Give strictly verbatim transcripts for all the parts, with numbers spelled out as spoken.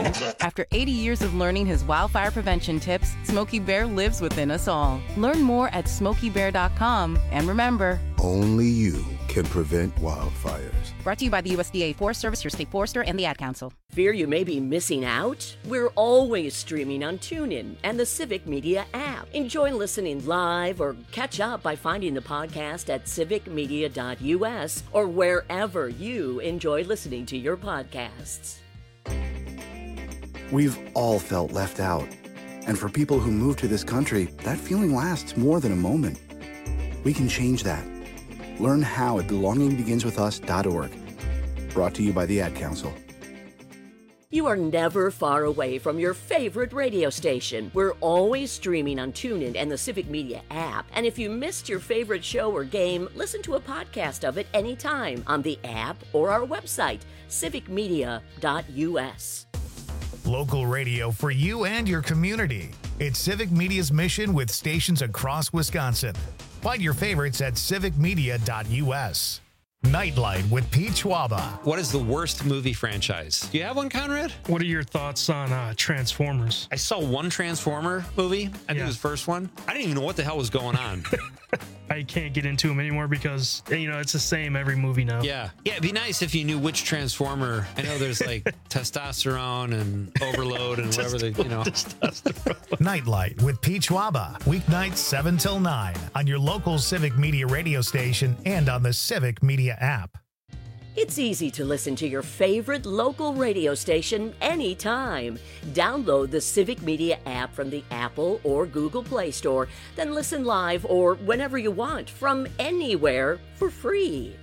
After eighty years of learning his wildfire prevention tips, Smokey Bear lives within us all. Learn more at smokey bear dot com. And remember, only you can prevent wildfires. Brought to you by the U S D A Forest Service, your state forester, and the Ad Council. Fear you may be missing out? We're always streaming on TuneIn and the Civic Media app. Enjoy listening live or catch up by finding the podcast at civic media dot u s or wherever you enjoy listening to your podcasts. We've all felt left out. And for people who move to this country, that feeling lasts more than a moment. We can change that. Learn how at belonging begins with us dot org. Brought to you by the Ad Council. You are never far away from your favorite radio station. We're always streaming on TuneIn and the Civic Media app. And if you missed your favorite show or game, listen to a podcast of it anytime on the app or our website, civic media dot u s. Local radio for you and your community. It's Civic Media's mission with stations across Wisconsin. Find your favorites at civic media dot u s. Nightlight with Pete Schwaba. What is the worst movie franchise? Do you have one, Conrad? What are your thoughts on uh, Transformers? I saw one Transformer movie. I think Yeah. it was the first one. I didn't even know what the hell was going on. I can't get into them anymore because, you know, it's the same every movie now. Yeah. Yeah, it'd be nice if you knew which Transformer. I know there's like testosterone and overload and whatever they, you know. Nightlight with Pete Schwaba. Weeknights seven till nine on your local Civic Media radio station and on the Civic Media app. It's easy to listen to your favorite local radio station anytime. Download the Civic Media app from the Apple or Google Play Store, then listen live or whenever you want from anywhere for free.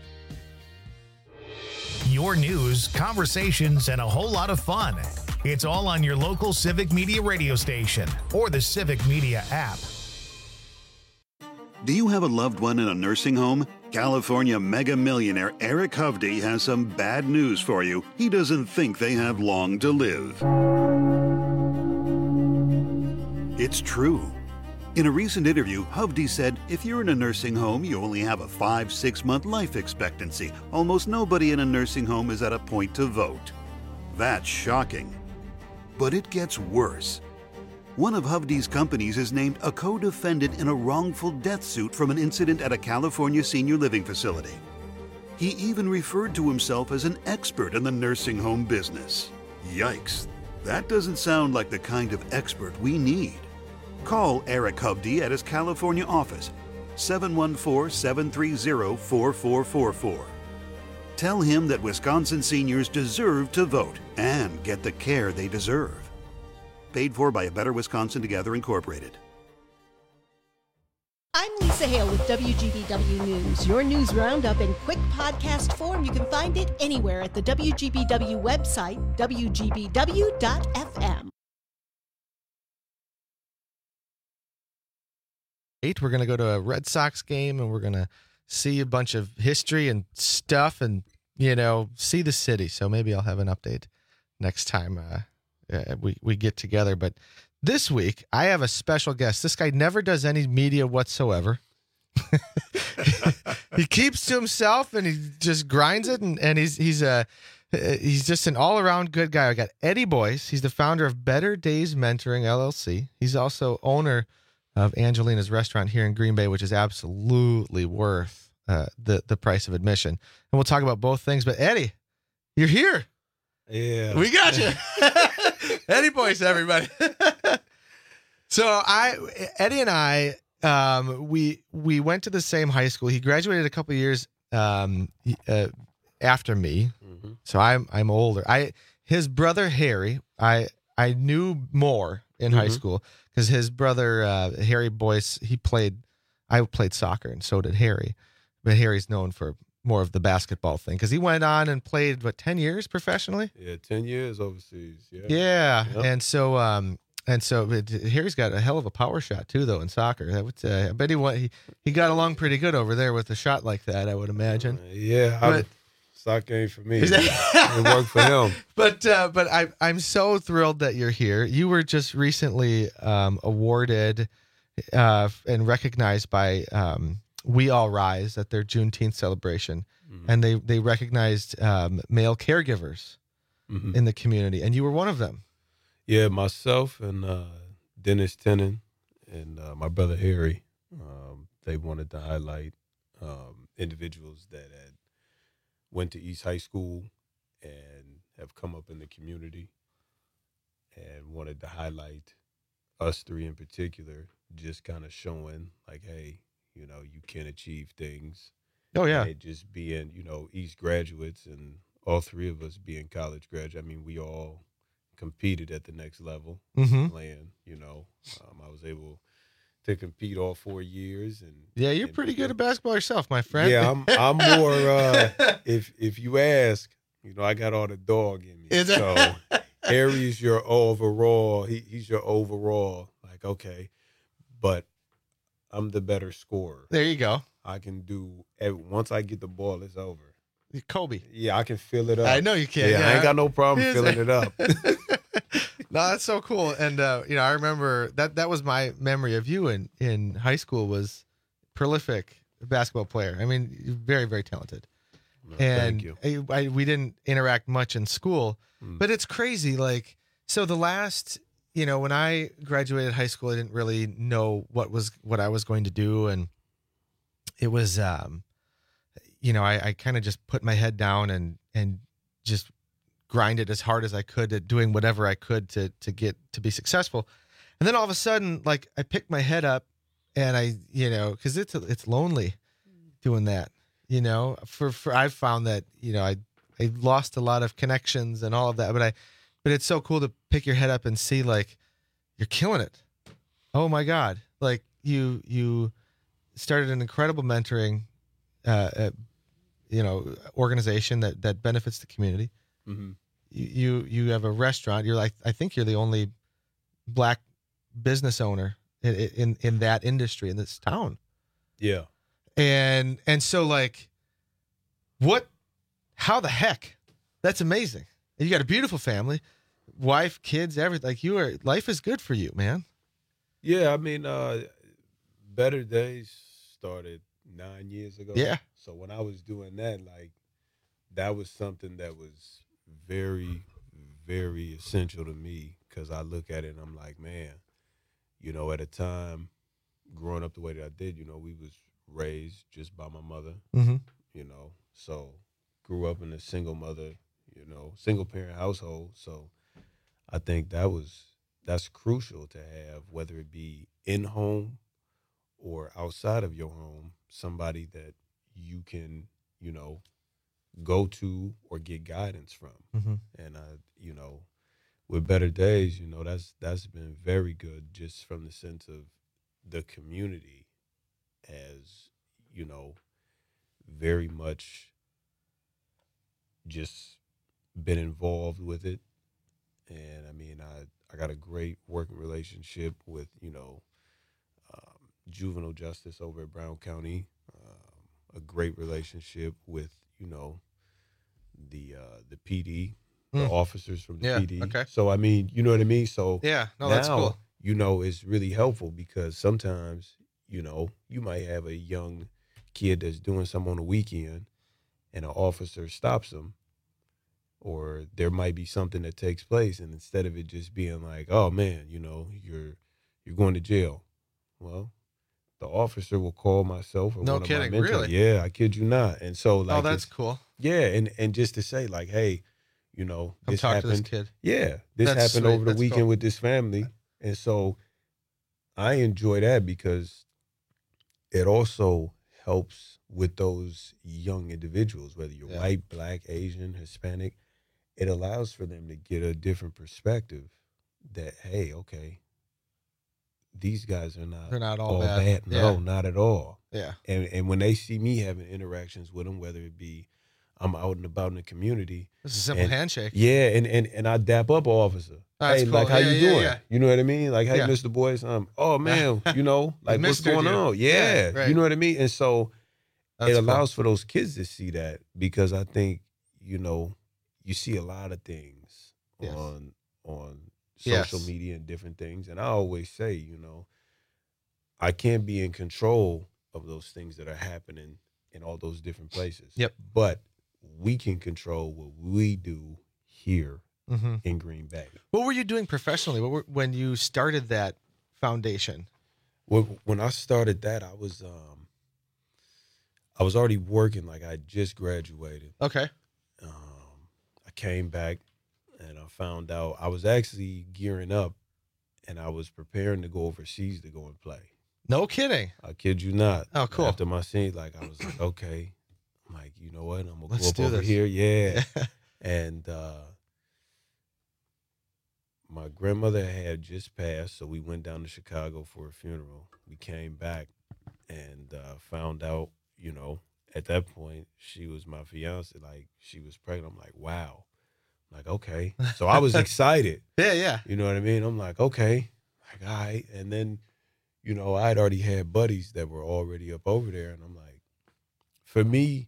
Your news, conversations, and a whole lot of fun. It's all on your local Civic Media radio station or the Civic Media app. Do you have a loved one in a nursing home? California mega millionaire Eric Hovde has some bad news for you. He doesn't think they have long to live. It's true. In a recent interview, Hovde said, if you're in a nursing home, you only have a five, six month life expectancy. Almost nobody in a nursing home is at a point to vote. That's shocking. But it gets worse. One of Hovde's companies is named a co-defendant in a wrongful death suit from an incident at a California senior living facility. He even referred to himself as an expert in the nursing home business. Yikes, that doesn't sound like the kind of expert we need. Call Eric Hovde at his California office, seven one four, seven three zero, four four four four. Tell him that Wisconsin seniors deserve to vote and get the care they deserve. Paid for by A Better Wisconsin Together, Incorporated. I'm Lisa Hale with W G B W News, your news roundup in quick podcast form. You can find it anywhere at the W G B W website, w g b w dot f m. Eight, we're going to go to a Red Sox game, and we're going to see a bunch of history and stuff and, you know, see the city. So maybe I'll have an update next time uh, uh, we, we get together. But this week, I have a special guest. This guy never does any media whatsoever. He keeps to himself, and he just grinds it, and, and he's he's a he's just an all-around good guy. I got Eddie Boyce. He's the founder of Better Days Mentoring, L L C. He's also owner of Angelina's restaurant here in Green Bay, which is absolutely worth uh, the, the price of admission. And we'll talk about both things. But Eddie, you're here. Yeah. We got you. Eddie Boyce, everybody. So I, Eddie and I, um, we we went to the same high school. He graduated a couple of years um, uh, after me, mm-hmm. so I'm I'm older. I his brother Harry, I I knew more in mm-hmm. high school because his brother uh, Harry Boyce, he played. I played soccer, and so did Harry, but Harry's known for more of the basketball thing because he went on and played what ten years professionally. Yeah, ten years overseas. Yeah, yeah, yep. and so um. And so it, Harry's got a hell of a power shot too, though, in soccer. I, would, uh, I bet he, went, he he got along pretty good over there with a shot like that, I would imagine. Uh, yeah, but, soccer ain't for me. That, it worked for him. But uh, but I I'm so thrilled that you're here. You were just recently um, awarded uh, and recognized by um, We All Rise at their Juneteenth celebration, mm-hmm. and they they recognized um, male caregivers mm-hmm. in the community, and you were one of them. Yeah, myself and uh, Dennis Tennant and uh, my brother Harry, um, they wanted to highlight um, individuals that had went to East High School and have come up in the community, and wanted to highlight us three in particular, just kind of showing like, hey, you know, you can achieve things. Oh, yeah. And it just being, you know, East graduates and all three of us being college graduates. I mean, we all competed at the next level, Mhm. playing, you know. Um, I was able to compete all four years. and Yeah, you're and pretty good become- at basketball yourself, my friend. Yeah, I'm I'm more, uh, if if you ask, you know, I got all the dog in me. Is it? So Harry's your overall, he, he's your overall, like, okay, but I'm the better scorer. There you go. I can do, once I get the ball, it's over. Kobe. Yeah, I can fill it up. I know you can. Yeah, Yeah, I ain't got no problem Here's filling a- it up. No, that's so cool. And uh, you know, I remember that that was my memory of you in in high school, was prolific basketball player. I mean, you're very very talented. No, and thank you. I, I, we didn't interact much in school, Mm. but it's crazy. Like, so the last, you know, when I graduated high school, I didn't really know what was what I was going to do, and it was, um, you know, I, I kind of just put my head down and and just grinded as hard as I could at doing whatever I could to to get to be successful. And then all of a sudden, like, I picked my head up, and I, you know, because it's it's lonely doing that. You know, for for I've found that, you know, I I lost a lot of connections and all of that, but I, but it's so cool to pick your head up and see, like, you're killing it. Oh my God! Like, you you started an incredible mentoring, uh, uh you know, organization that that benefits the community. Mhm. You you have a restaurant. You're like, I think you're the only black business owner in in, in that industry in this town. Yeah. And and so, like, what, how the heck? That's amazing. And you got a beautiful family, wife, kids, everything. Like, you are, life is good for you, man. Yeah, I mean, uh, Better Days started nine years ago. Yeah. So when I was doing that, like, that was something that was very, very essential to me, because I look at it and I'm like, man, you know, at a time growing up the way that I did, you know, we was raised just by my mother, Mm-hmm. you know, so grew up in a single mother, you know, single parent household. So I think that was, that's crucial to have, whether it be in home or outside of your home, somebody that you can, you know, go to or get guidance from. Mm-hmm. And I, you know, with Better Days, you know, that's that's been very good, just from the sense of the community as, you know, very much just been involved with it. And I mean, I, I got a great working relationship with, you know, um, juvenile justice over at Brown County, um, a great relationship with, you know, the uh, the P D, the Mm. officers from the Yeah, P D. okay. So, I mean, you know what I mean? So Yeah, no, now, that's cool. you know, it's really helpful, because sometimes, you know, you might have a young kid that's doing something on the weekend and an officer stops them, or there might be something that takes place, and instead of it just being like, oh man, you know, you're you're going to jail. Well, the officer will call myself or No one kidding, of my mentors. really? Yeah, I kid you not. And so, like, Oh, that's it's- cool. yeah, and and just to say, like, hey, you know, Come this talk happened. to this kid. Yeah, this That's happened sweet. over the That's weekend cool. with this family, and so I enjoy that, because it also helps with those young individuals, whether you're Yeah. white, black, Asian, Hispanic. It allows for them to get a different perspective that, hey, okay, these guys are not, They're not all bad. bad. No, Yeah. not at all. Yeah. And and when they see me having interactions with them, whether it be I'm out and about in the community, It's a simple and- handshake. yeah, and and and I dap up an officer. That's hey, cool. like, how Yeah, you yeah, doing? yeah. You know what I mean? Like, hey, Yeah. Mister Boyce, um, oh man, you know, like, what's mistered going you. on? Yeah, Yeah, right. you know what I mean. And so That's it cool. allows for those kids to see that, because I think, you know, you see a lot of things Yes. on on Yes. social media and different things, and I always say, you know, I can't be in control of those things that are happening in all those different places. Yep. But we can control what we do here mm-hmm. in Green Bay. What were you doing professionally? What were, when you started that foundation? Well, when I started that, I was um, I was already working. Like I just graduated. Okay. Um, I came back and I found out I was actually gearing up, and I was preparing to go overseas to go and play. No kidding. I kid you not. Oh, cool. After my scene, like I was like, okay, I'm like, you know what? I'm gonna Let's go up do over this. here. Yeah. And uh, my grandmother had just passed, so we went down to Chicago for a funeral. We came back and uh, found out, you know, at that point she was my fiance. Like she was pregnant. I'm like, wow. I'm like, okay. So I was excited. Yeah, yeah. You know what I mean? I'm like, okay. Like, all right. And then, you know, I had already had buddies that were already up over there. And I'm like, for me,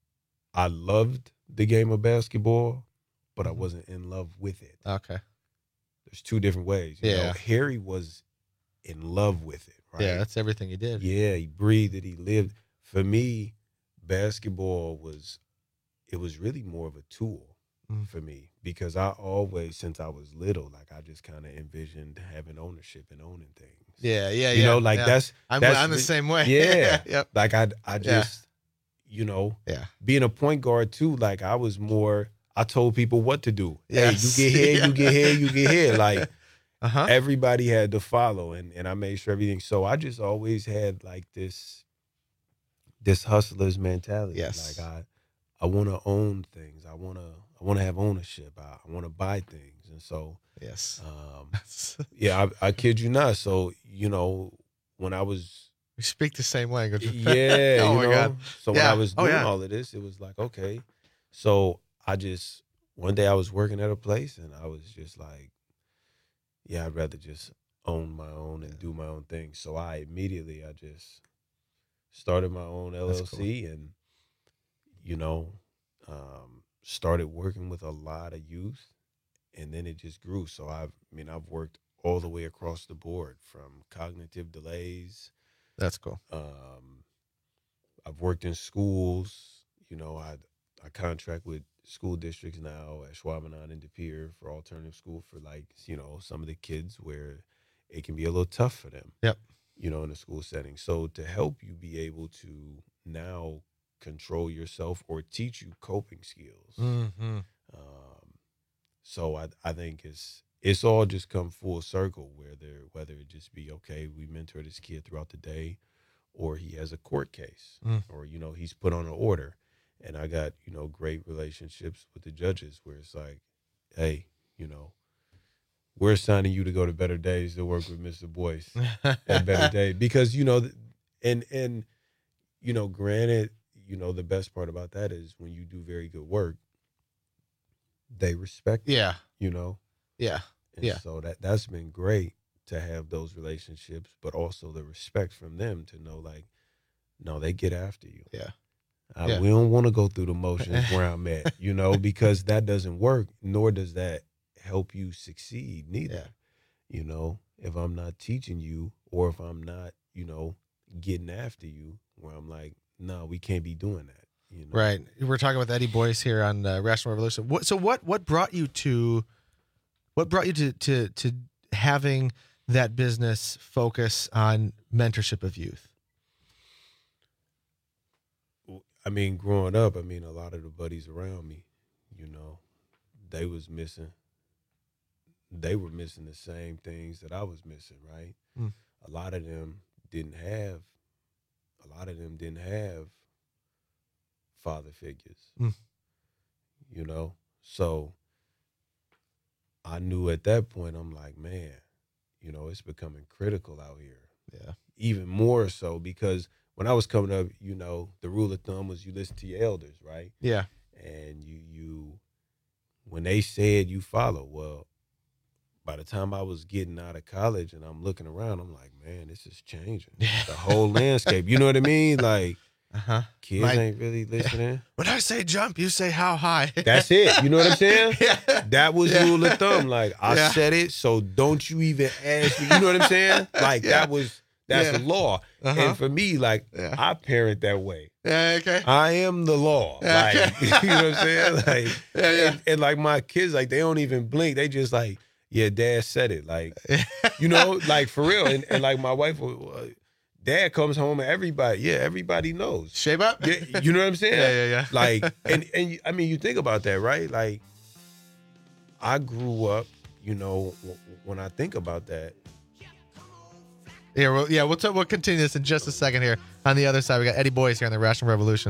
I loved the game of basketball, but I wasn't in love with it. Okay. There's two different ways. You Yeah. know, Harry was in love with it, right? Yeah, that's everything he did. Yeah, he breathed it, he lived. For me, basketball was, it was really more of a tool Mm. for me, because I always, since I was little, like I just kind of envisioned having ownership and owning things. Yeah, yeah, You yeah. know, like yeah. that's, I'm, that's I'm the re- same way. Yeah. Yep. Like I, I Yeah. just, you know, Yeah. being a point guard too, like I was more, I told people what to do. Yes. Hey, you get here, Yeah. you get here, you get here. Like Uh-huh. everybody had to follow, and, and I made sure everything. So I just always had like this, this hustler's mentality. Yes. Like I, I want to own things. I want to, I want to have ownership. I, I want to buy things. And so, Yes. um, yeah, I, I kid you not. So, you know, when I was, We speak the same language. yeah, Oh you my know, God. so when Yeah. I was Oh, doing yeah. all of this, it was like, okay. So I just, one day I was working at a place and I was just like, yeah, I'd rather just own my own and do my own thing. So I immediately, I just started my own L L C. That's cool. And, you know, um, started working with a lot of youth, and then it just grew. So I've, I mean, I've worked all the way across the board, from cognitive delays. That's cool. Um, I've worked in schools. You know, I I contract with school districts now at Schwabenheim and De Pere for alternative school for, like, you know, some of the kids where it can be a little tough for them. Yep. You know, in a school setting. So to help you be able to now control yourself or teach you coping skills. Mm-hmm. Um, so I I think it's it's all just come full circle, where there, whether it just be, okay, we mentor this kid throughout the day, or he has a court case, Mm. or, you know, he's put on an order. And I got, you know, great relationships with the judges where it's like, hey, you know, we're assigning you to go to Better Days to work with Mister Boyce at Better Days. Because, you know, and, and, you know, granted, you know, the best part about that is when you do very good work, they respect Yeah. you, you know? Yeah. And Yeah. so that, that's been great to have those relationships, but also the respect from them to know, like, no, they get after you. Yeah. I, Yeah. We don't want to go through the motions where I'm at, you know, because that doesn't work, nor does that help you succeed neither. Yeah. You know, if I'm not teaching you, or if I'm not, you know, getting after you, where I'm like, no, we can't be doing that. You know? Right. We're talking with Eddie Boyce here on uh, Rational Revolution. What, so what what brought you to what brought you to to to having that business focus on mentorship of youth? I mean, growing up, I mean, a lot of the buddies around me, you know, they was missing. They were missing the same things that I was missing, right? Mm. A lot of them didn't have, a lot of them didn't have father figures, Mm. you know? So I knew at that point, I'm like, man, you know, it's becoming critical out here. Yeah. Even more so because when I was coming up, you know, the rule of thumb was you listen to your elders, right? Yeah. And you, you, when they said you follow, well, by the time I was getting out of college and I'm looking around, I'm like, man, this is changing. The whole landscape. You know what I mean? Like, uh-huh. kids My- ain't really listening. When I say jump, you say how high. That's it. You know what I'm saying? Yeah. That was Yeah. rule of thumb. Like, I Yeah. said it, so don't you even ask me. You know what I'm saying? Like, Yeah. that was, that's Yeah. the law. Uh-huh. And for me, like, Yeah. I parent that way. Yeah, okay. I am the law. Yeah, Like, okay. you know what I'm saying? Like, Yeah, yeah. And, and like my kids, like they don't even blink. They just like, yeah, Dad said it. Like, you know, like for real. And, and like my wife, uh, Dad comes home and everybody, yeah, everybody knows. Shape up. Yeah, you know what I'm saying? Yeah, yeah, yeah. Like, and and I mean, you think about that, right? Like, I grew up, you know, w- when I think about that. Yeah, well, yeah, we'll t- we'll continue this in just a second here. On the other side, we got Eddie Boyce here on the Rational Revolution.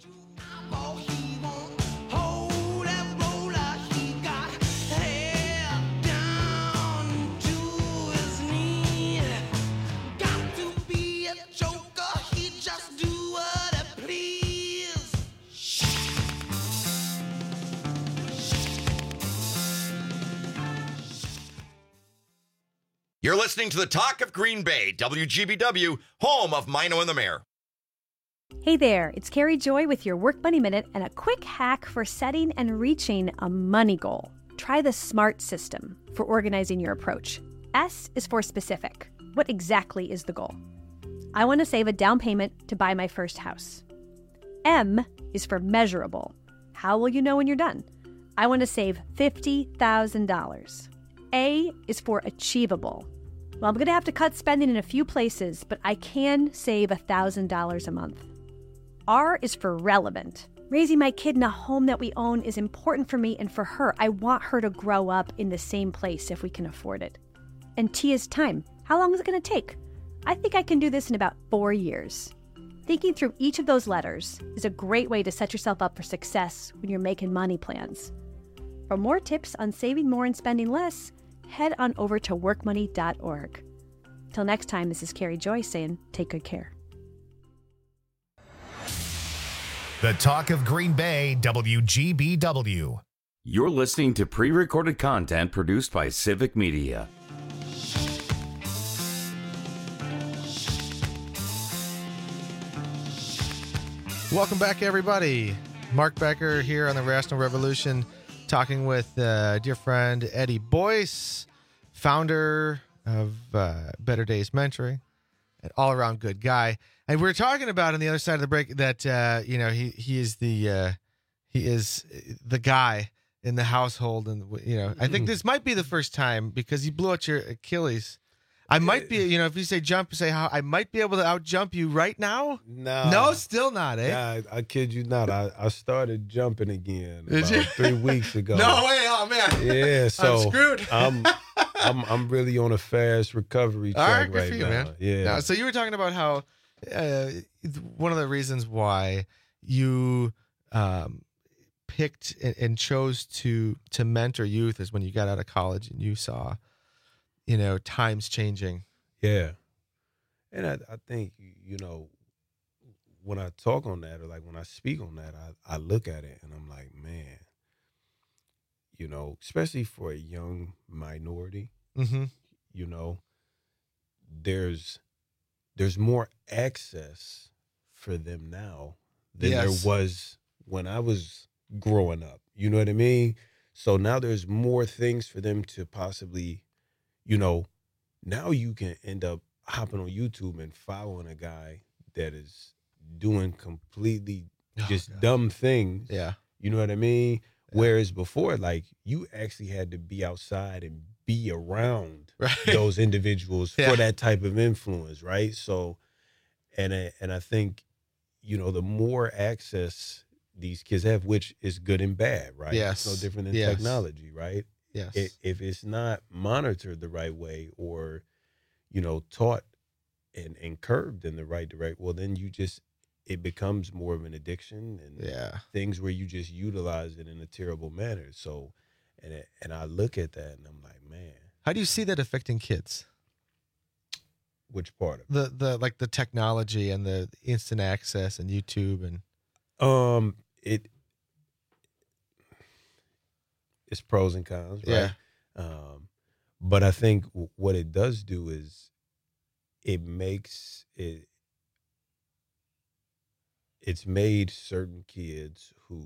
You're listening to the Talk of Green Bay, W G B W, home of Mino and the Mayor. Hey there, it's Carrie Joy with your Work Money Minute and a quick hack for setting and reaching a money goal. Try the SMART system for organizing your approach. S is for specific. What exactly is the goal? I want to save a down payment to buy my first house. M is for measurable. How will you know when you're done? I want to save fifty thousand dollars. A is for achievable. Well, I'm going to have to cut spending in a few places, but I can save one thousand dollars a month. R is for relevant. Raising my kid in a home that we own is important for me and for her. I want her to grow up in the same place if we can afford it. And T is time. How long is it going to take? I think I can do this in about four years. Thinking through each of those letters is a great way to set yourself up for success when you're making money plans. For more tips on saving more and spending less, head on over to work money dot org. Till next time, this is Carrie Joy saying, take good care. The Talk of Green Bay, W G B W. You're listening to pre-recorded content produced by Civic Media. Welcome back, everybody. Mark Becker here on the Rational Revolution, talking with uh, dear friend Eddie Boyce, founder of uh, Better Days Mentoring, an all-around good guy. And we we're talking about on the other side of the break that uh, you know he he is the uh, he is the guy in the household, and you know I think this might be the first time because you blew out your Achilles. I might be, you know, if you say jump, say how I might be able to out jump you right now. No, no, still not, eh? Yeah, I, I kid you not. I, I started jumping again Did about you? three weeks ago. No way, oh man. Yeah, so I'm screwed. I'm, I'm I'm really on a fast recovery track All right, good right for you, now. man. Yeah. Now, so you were talking about how uh, one of the reasons why you um, picked and, and chose to to mentor youth is when you got out of college and you saw, you know, times changing. Yeah. And I, I think, you know, when I talk on that or like when I speak on that, I, I look at it and I'm like, man, you know, especially for a young minority, mm-hmm. you know, there's there's more access for them now than Yes. there was when I was growing up. You know what I mean? So now there's more things for them to possibly, you know, now you can end up hopping on YouTube and following a guy that is doing completely Oh, just God. dumb things. Yeah. You know what I mean? Whereas before, like, you actually had to be outside and be around Right. those individuals Yeah. for that type of influence, right? So, and I, and I think, you know, the more access these kids have, which is good and bad, right? Yes. It's no different than Yes. technology, right? Yes. If, if it's not monitored the right way or, you know, taught and, and curbed in the right direction, well, then you just, it becomes more of an addiction and Yeah. things where you just utilize it in a terrible manner. So, and it, and I look at that and I'm like, man, How do you see that affecting kids? which part of it? The the like the technology and the instant access and YouTube and Um, it it's pros and cons, right? Yeah. Um, but I think w- what it does do is it makes it it's made certain kids who,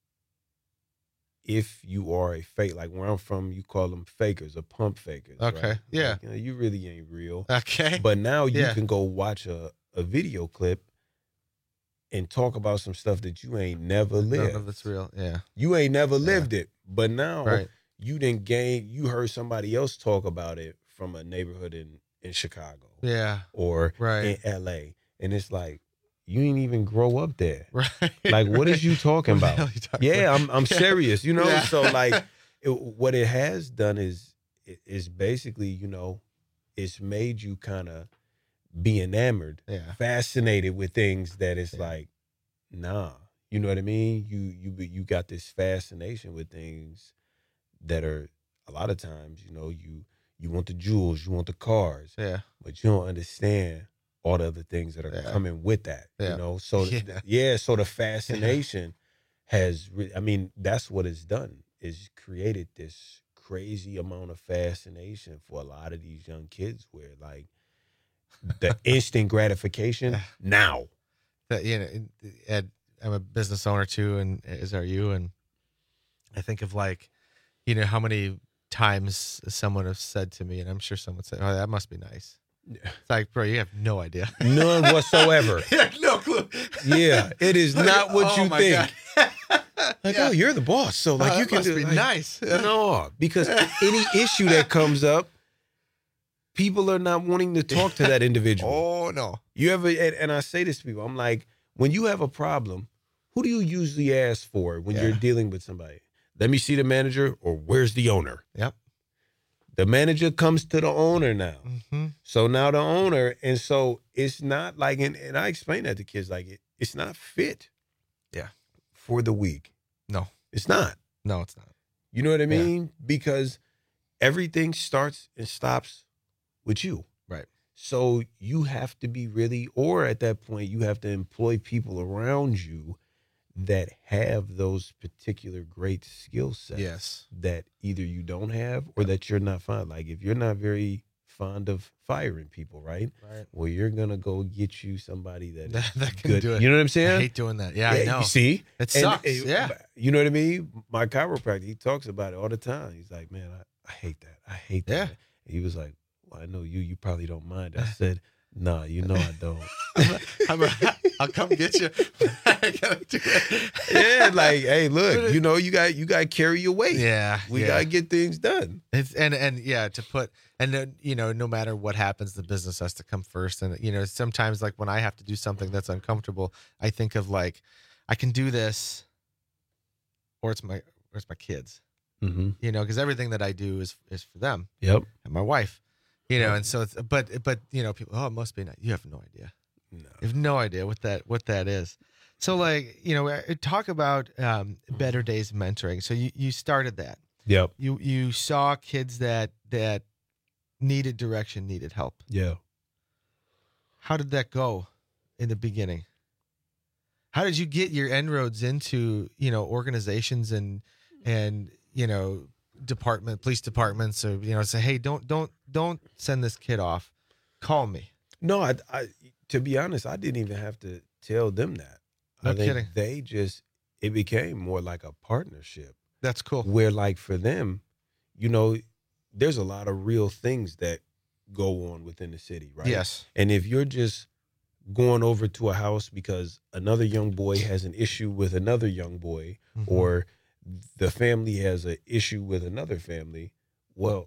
if you are a fake, like where I'm from, you call them fakers or pump fakers. Okay, right? yeah. Like, you know, you really ain't real. Okay. But now you Yeah. can go watch a, a video clip and talk about some stuff that you ain't never lived. None of it's real. Yeah. You ain't never lived it. But now Right. you didn't gain, you heard somebody else talk about it from a neighborhood in, in Chicago. Yeah. Or Right. in L A. And it's like, you ain't even grow up there. Right. Like, what is you talking What the about? hell you talking Yeah, about? I'm I'm Yeah. serious, you know? Yeah. So like it, what it has done is is basically, you know, it's made you kind of be enamored, Yeah. fascinated with things that it's like, nah. You know what I mean? You you you got this fascination with things that are a lot of times, you know, you you want the jewels, you want the cars. Yeah. But you don't understand all the other things that are Yeah. coming with that. Yeah. You know? So Yeah. yeah, yeah so the fascination has re- I mean, that's what it's done, is created this crazy amount of fascination for a lot of these young kids where like the instant gratification now. That, you know, Ed, I'm a business owner too, and as are you. And I think of like, you know, how many times someone has said to me, and I'm sure someone said, "Oh, that must be nice." It's like, bro, you have no idea. None whatsoever. Yeah, no clue. Yeah, it is Like, not what oh you my think. God. Like, Yeah. oh, you're the boss, so like Oh, you that can must do be like, nice. No, because any issue that comes up, people are not wanting to talk to that individual. Oh no. You ever and, and I say this to people, I'm like, when you have a problem, who do you usually ask for when Yeah. you're dealing with somebody? Let me see the manager, or where's the owner? Yep. The manager comes to the owner now. Mm-hmm. So now the owner, and so it's not like, and, and I explain that to kids, like it, it's not fit. Yeah. For the weak. No. It's not. No, it's not. You know what I Yeah. mean? Because everything starts and stops with you. Right. So you have to be really, or at that point, you have to employ people around you that have those particular great skill sets. Yes. That either you don't have or that you're not fond. Like if you're not very fond of firing people, right? Right. Well, you're gonna go get you somebody that That, is that can good. do it. You know what I'm saying? I hate doing that. Yeah, I know. You see, It And- sucks. and- yeah. You know what I mean? My chiropractor, he talks about it all the time. He's like, man, I, I hate that. I hate that. Yeah. He was like, well, I know you. You probably don't mind. I said, nah, you know I don't. I'm a, I'll come get you. I gotta do it. Yeah, like, hey, look, you know, you got you got to carry your weight. Yeah, we yeah. got to get things done. It's, and and yeah, to put and then you know, no matter what happens, the business has to come first. And you know, sometimes like when I have to do something that's uncomfortable, I think of like, I can do this, or it's my or it's my kids. Mm-hmm. You know, because everything that I do is is for them. Yep. And my wife. You know, and so it's but but you know, people, oh, it must be nice. You have no idea. No. You have no idea what that what that is. So like, you know, talk about um, Better Days mentoring. So you, you started that. Yep. You you saw kids that that needed direction, needed help. Yeah. How did that go in the beginning? How did you get your inroads into, you know, organizations and and you know, department, police departments, or you know, say, hey, don't don't don't send this kid off. Call me. No, I, I to be honest, I didn't even have to tell them that. No I think kidding. They just, it became more like a partnership. That's cool. Where like for them, you know, there's a lot of real things that go on within the city, right? Yes. And if you're just going over to a house because another young boy has an issue with another young boy, Mhm. or the family has an issue with another family, well,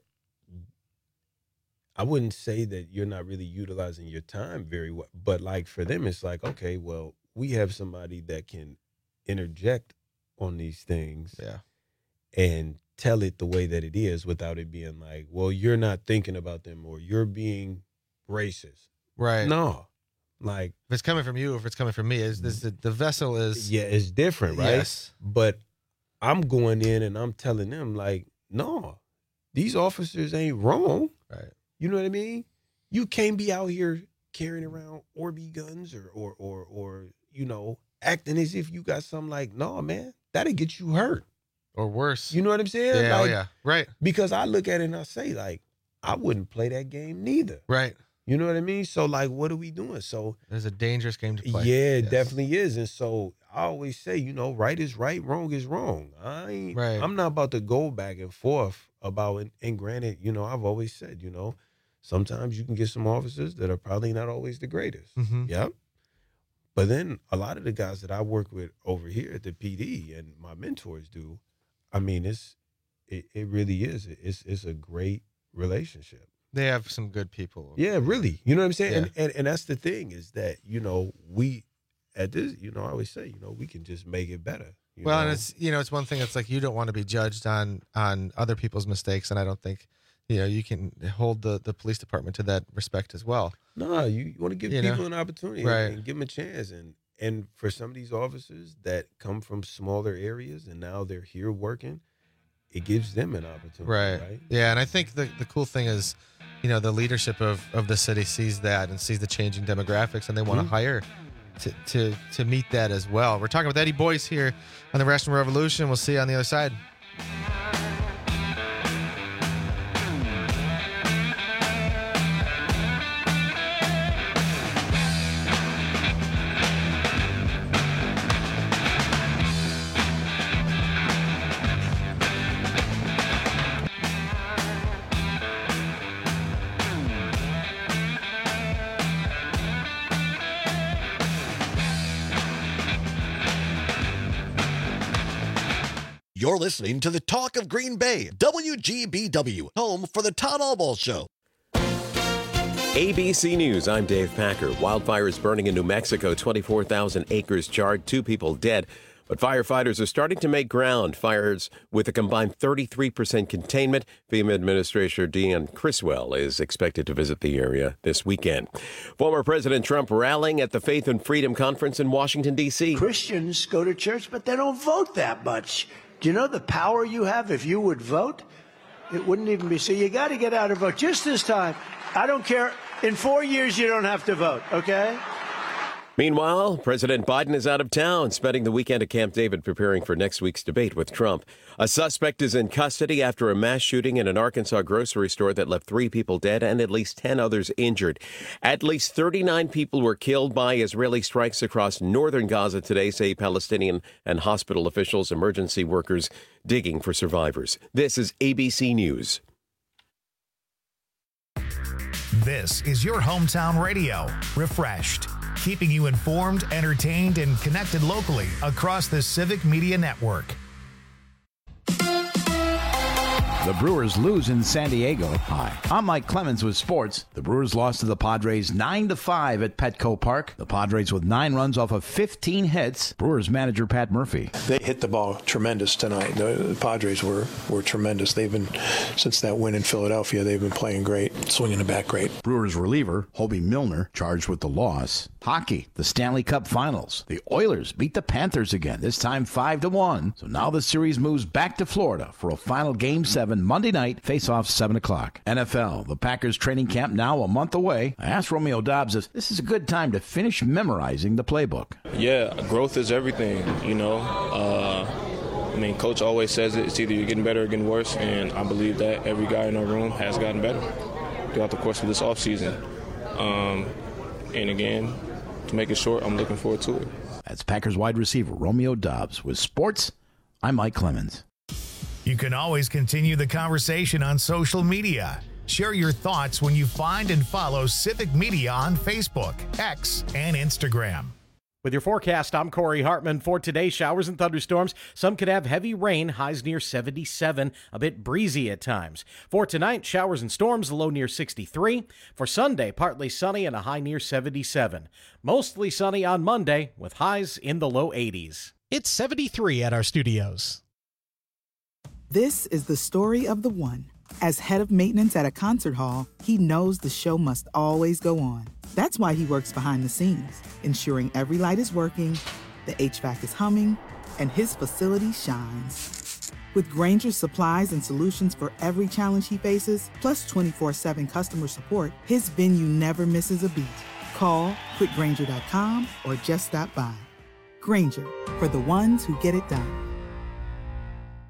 I wouldn't say that you're not really utilizing your time very well, but like for them, it's like, okay, well, we have somebody that can interject on these things, yeah, and tell it the way that it is without it being like, well, you're not thinking about them or you're being racist. Right. No, like if it's coming from you, or if it's coming from me, is this the, the vessel is yeah, it's different, right? Yes. But I'm going in and I'm telling them like, no, these officers ain't wrong. Right. You know what I mean? You can't be out here carrying around Orby guns or or or or you know, acting as if you got something. Like, no, man, that'll get you hurt. Or worse. You know what I'm saying? Yeah, oh Like, yeah. Right. Because I look at it and I say, like, I wouldn't play that game neither. Right. You know what I mean? So like, what are we doing? So There's a dangerous game to play. yeah, it Yes. definitely is. And so I always say, you know, right is right, wrong is wrong. I ain't, Right. I'm not about to go back and forth about it. And granted, you know, I've always said, you know, sometimes you can get some officers that are probably not always the greatest. Mhm. Yep. But then a lot of the guys that I work with over here at the P D and my mentors do, I mean, it's it, it really is. It's it's a great relationship. They have some good people. Yeah, really. You know what I'm saying? Yeah. And, and and that's the thing is that, you know, we at this, you know, I always say, you know, we can just make it better. You well, know? and it's, you know, it's one thing. It's like you don't want to be judged on on other people's mistakes, and I don't think, you know, you can hold the, the police department to that respect as well. No, you, you want to give You people know? an opportunity, Right. and give them a chance. And and for some of these officers that come from smaller areas and now they're here working, it gives them an opportunity, Right. right? Yeah, and I think the the cool thing is, you know, the leadership of, of the city sees that and sees the changing demographics, and they want to Mhm. hire to, to to meet that as well. We're talking with Eddie Boyce here on the Wrestling Revolution. We'll see you on the other side. You're listening to the Talk of Green Bay, W G B W, home for the Todd Albaugh Show. A B C News, I'm Dave Packer. Wildfires burning in New Mexico, twenty-four thousand acres charred, two people dead. But firefighters are starting to make ground. Fires with a combined thirty-three percent containment. FEMA Administrator Dianne Criswell is expected to visit the area this weekend. Former President Trump rallying at the Faith and Freedom Conference in Washington, D C Christians go to church, but they don't vote that much. Do you know the power you have if you would vote? It wouldn't even be. So you got to get out and vote. Just this time, I don't care. In four years, you don't have to vote, okay? Meanwhile, President Biden is out of town, spending the weekend at Camp David preparing for next week's debate with Trump. A suspect is in custody after a mass shooting in an Arkansas grocery store that left three people dead and at least ten others injured. At least thirty-nine people were killed by Israeli strikes across northern Gaza today, say Palestinian and hospital officials, emergency workers digging for survivors. This is A B C News. This is your hometown radio, Refreshed, keeping you informed, entertained, and connected locally across the Civic Media Network. The Brewers lose in San Diego. Hi, I'm Mike Clemens with sports. The Brewers lost to the Padres nine to five at Petco Park. The Padres with nine runs off of fifteen hits. Brewers manager Pat Murphy. They hit the ball tremendous tonight. The Padres were, were tremendous. They've been, since that win in Philadelphia, they've been playing great, swinging the bat great. Brewers reliever Hobie Milner charged with the loss. Hockey, the Stanley Cup Finals. The Oilers beat the Panthers again, this time five to one. So now the series moves back to Florida for a final Game seven Monday night, face-off seven o'clock. N F L, the Packers training camp now a month away. I asked Romeo Dobbs if this is a good time to finish memorizing the playbook. Yeah, growth is everything, you know. Uh, I mean, Coach always says it. It's either you're getting better or getting worse, and I believe that every guy in our room has gotten better throughout the course of this offseason. Um, and again, to make it short, I'm looking forward to it. That's Packers wide receiver Romeo Dobbs. With sports, I'm Mike Clemens. You can always continue the conversation on social media. Share your thoughts when you find and follow Civic Media on Facebook, X, and Instagram. With your forecast, I'm Corey Hartman. For today, showers and thunderstorms. Some could have heavy rain, highs near seventy-seven, a bit breezy at times. For tonight, showers and storms, a low near sixty-three. For Sunday, partly sunny and a high near seventy-seven. Mostly sunny on Monday with highs in the low eighties. It's seventy-three at our studios. This is the story of the one. As head of maintenance at a concert hall, he knows the show must always go on. That's why he works behind the scenes, ensuring every light is working, the H V A C is humming, and his facility shines. With Grainger's supplies and solutions for every challenge he faces, plus twenty-four seven customer support, his venue never misses a beat. Call quick grainger dot com or just stop by. Grainger, for the ones who get it done.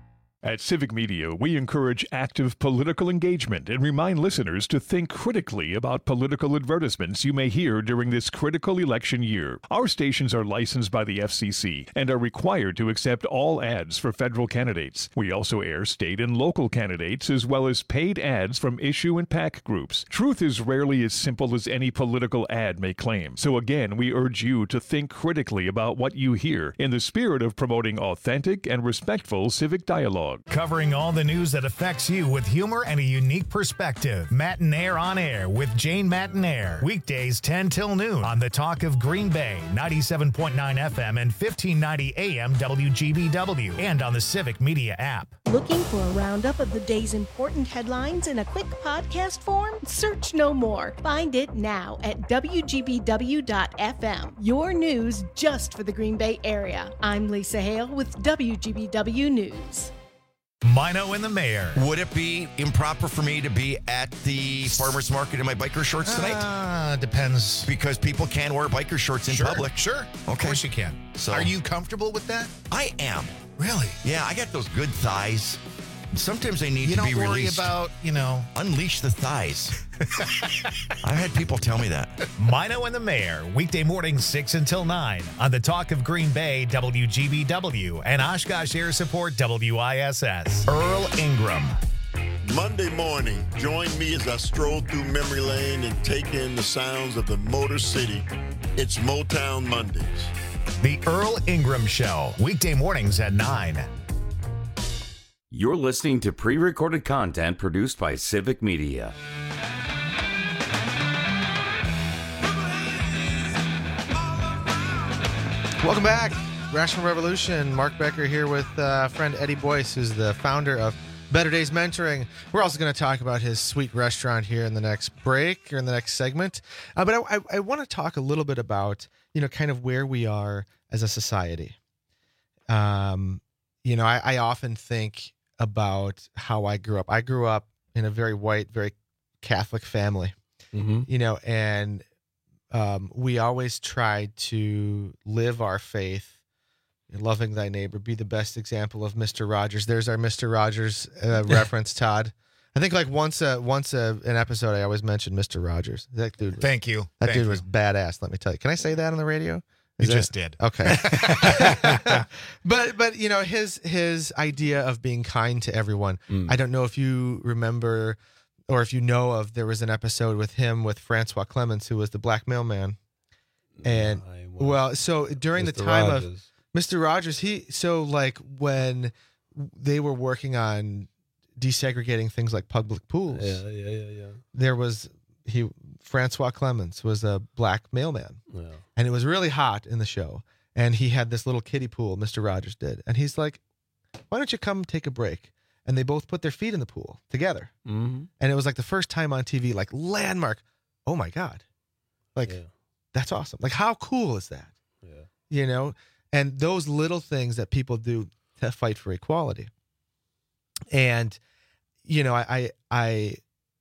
At Civic Media, we encourage active political engagement and remind listeners to think critically about political advertisements you may hear during this critical election year. Our stations are licensed by the F C C and are required to accept all ads for federal candidates. We also air state and local candidates as well as paid ads from issue and PAC groups. Truth is rarely as simple as any political ad may claim. So again, we urge you to think critically about what you hear in the spirit of promoting authentic and respectful civic dialogue. Covering all the news that affects you with humor and a unique perspective. Matinaire on Air with Jane Matinaire. Weekdays ten till noon on the Talk of Green Bay, ninety-seven point nine F M and fifteen ninety A M W G B W, and on the Civic Media app. Looking for a roundup of the day's important headlines in a quick podcast form? Search no more. Find it now at W G B W dot F M. Your news just for the Green Bay area. I'm Lisa Hale with W G B W News. Mino and the Mayor. Would it be improper for me to be at the farmer's market in my biker shorts tonight? Uh, depends. Because people can wear biker shorts in Sure, public. Sure. Okay. Of course you can. So, Are you comfortable with that? I am. Really? Yeah, I got those good thighs. Sometimes they need You to don't be worry released. about, you know. Unleash the thighs. I've had people tell me that. Mino and the Mayor, weekday mornings six until nine on the Talk of Green Bay, W G B W, and Oshkosh Air Support, W I S S. Earl Ingram. Monday morning, join me as I stroll through memory lane and take in the sounds of the Motor City. It's Motown Mondays. The Earl Ingram Show, weekday mornings at nine. You're listening to pre-recorded content produced by Civic Media. Welcome back. Rational Revolution. Mark Becker here with uh, friend Eddie Boyce, who's the founder of Better Days Mentoring. We're also going to talk about his sweet restaurant here in the next break or in the next segment. Uh, but I, I, I want to talk a little bit about, you know, kind of where we are as a society. Um, you know, I, I often think about how I grew up. I grew up in a very white, very Catholic family, Mm-hmm. you know, and um, we always tried to live our faith, loving thy neighbor, be the best example of Mister Rogers. There's our Mister Rogers uh, reference, Todd. I think like once a, once a, an episode, I always mentioned Mister Rogers. That dude. Was, Thank you. That Thank dude you. was badass. Let me tell you. Can I say that on the radio? You Is that- just did. Okay. but but you know his his idea of being kind to everyone. Mm. I don't know if you remember or if you know of, there was an episode with him with Francois Clements, who was the black mailman. And well, so during Mister the time Rogers. of Mister Rogers, he so like when they were working on desegregating things like public pools. Yeah, yeah, yeah, yeah. There was he Francois Clements was a black mailman. Yeah. And it was really hot in the show. And he had this little kiddie pool, Mister Rogers did. And he's like, why don't you come take a break? And they both put their feet in the pool together. Mm-hmm. And it was like the first time on T V, like landmark. Oh my God. Like, Yeah. that's awesome. Like, how cool is that? Yeah. You know? And those little things that people do to fight for equality. And, you know, I, I,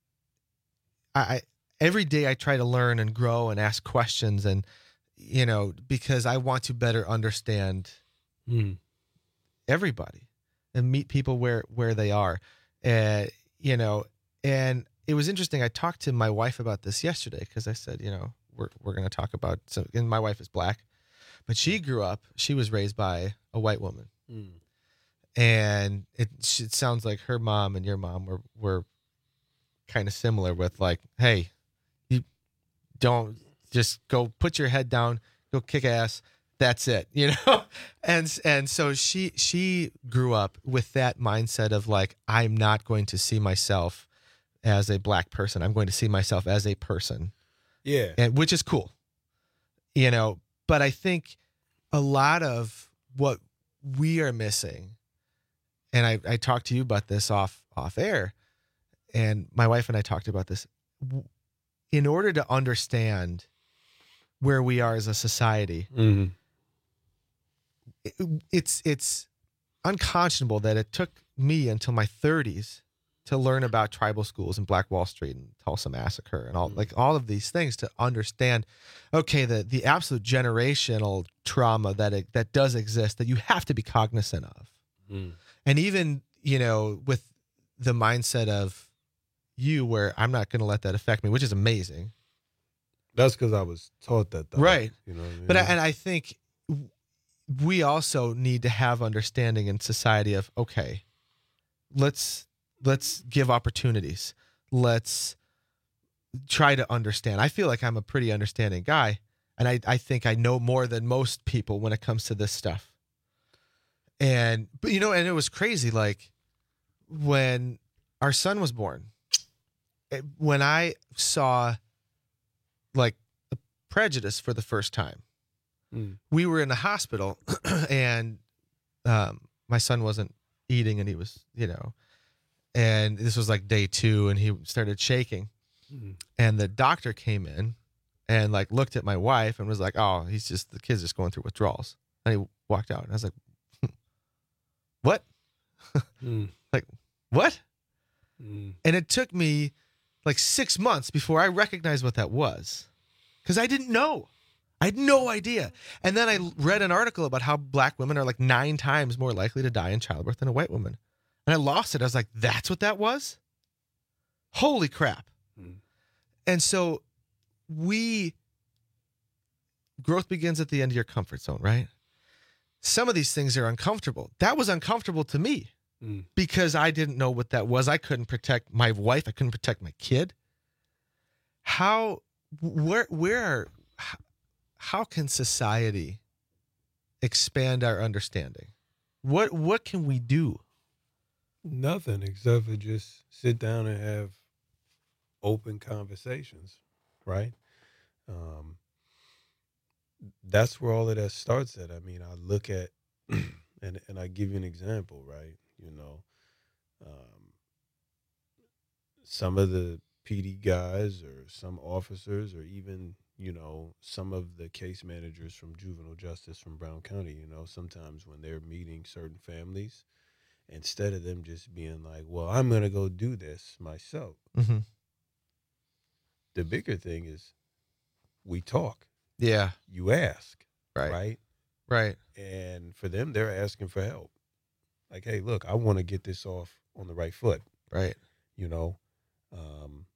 I, I every day I try to learn and grow and ask questions and, you know, because I want to better understand Mm. everybody and meet people where, where they are. Uh, you know, and it was interesting. I talked to my wife about this yesterday because I said, you know, we're, we're going to talk about, so, and my wife is black, but she grew up, she was raised by a white woman. Mm. And it, it sounds like her mom and your mom were, were kind of similar with like, hey, you don't just go put your head down, go kick ass. That's it, you know? And, and so she, she grew up with that mindset of like, I'm not going to see myself as a black person. I'm going to see myself as a person. Yeah. And which is cool, you know, but I think a lot of what we are missing, and I, I talked to you about this off, off air, and my wife and I talked about this. In order to understand where we are as a society, Mm-hmm. it, it's it's unconscionable that it took me until my thirties to learn about tribal schools and Black Wall Street and Tulsa Massacre and all like all of these things to understand, okay, the the absolute generational trauma that it, that does exist that you have to be cognizant of. Mm. And even you know, with the mindset of you where I'm not going to let that affect me, which is amazing. That's because I was taught that, though. Right. You know what I mean? But I, and I think we also need to have understanding in society of, okay, let's let's give opportunities. Let's try to understand. I feel like I'm a pretty understanding guy, and I, I think I know more than most people when it comes to this stuff. And but you know, and it was crazy. Like when our son was born, it, when I saw like the prejudice for the first time, Mm. we were in the hospital, and um, my son wasn't eating, and he was, you know, and this was like day two, and he started shaking, Mm. and the doctor came in and like looked at my wife and was like, "Oh, he's just the kid's just going through withdrawals," and he walked out, and I was like, "What?" Mm. Like, what? Mm. And it took me like six months before I recognized what that was, because I didn't know. I had no idea. And then I read an article about how black women are like nine times more likely to die in childbirth than a white woman. And I lost it. I was like, that's what that was? Holy crap. Mm. And so we, growth begins at the end of your comfort zone, right? Some of these things are uncomfortable. That was uncomfortable to me Mm. because I didn't know what that was. I couldn't protect my wife. I couldn't protect my kid. How, where, where are, how, how can society expand our understanding? What, what can we do? Nothing except for just sit down and have open conversations, right? Um, that's where all of that starts at. I mean, I look at, and and I give you an example, right? You know, um, some of the P D guys or some officers or even, you know, some of the case managers from juvenile justice from Brown County, you know, sometimes when they're meeting certain families, instead of them just being like, well, I'm going to go do this myself. Mm-hmm. The bigger thing is we talk. Yeah. You ask. Right. Right. Right. And for them, they're asking for help. Like, hey, look, I want to get this off on the right foot. Right. You know, um,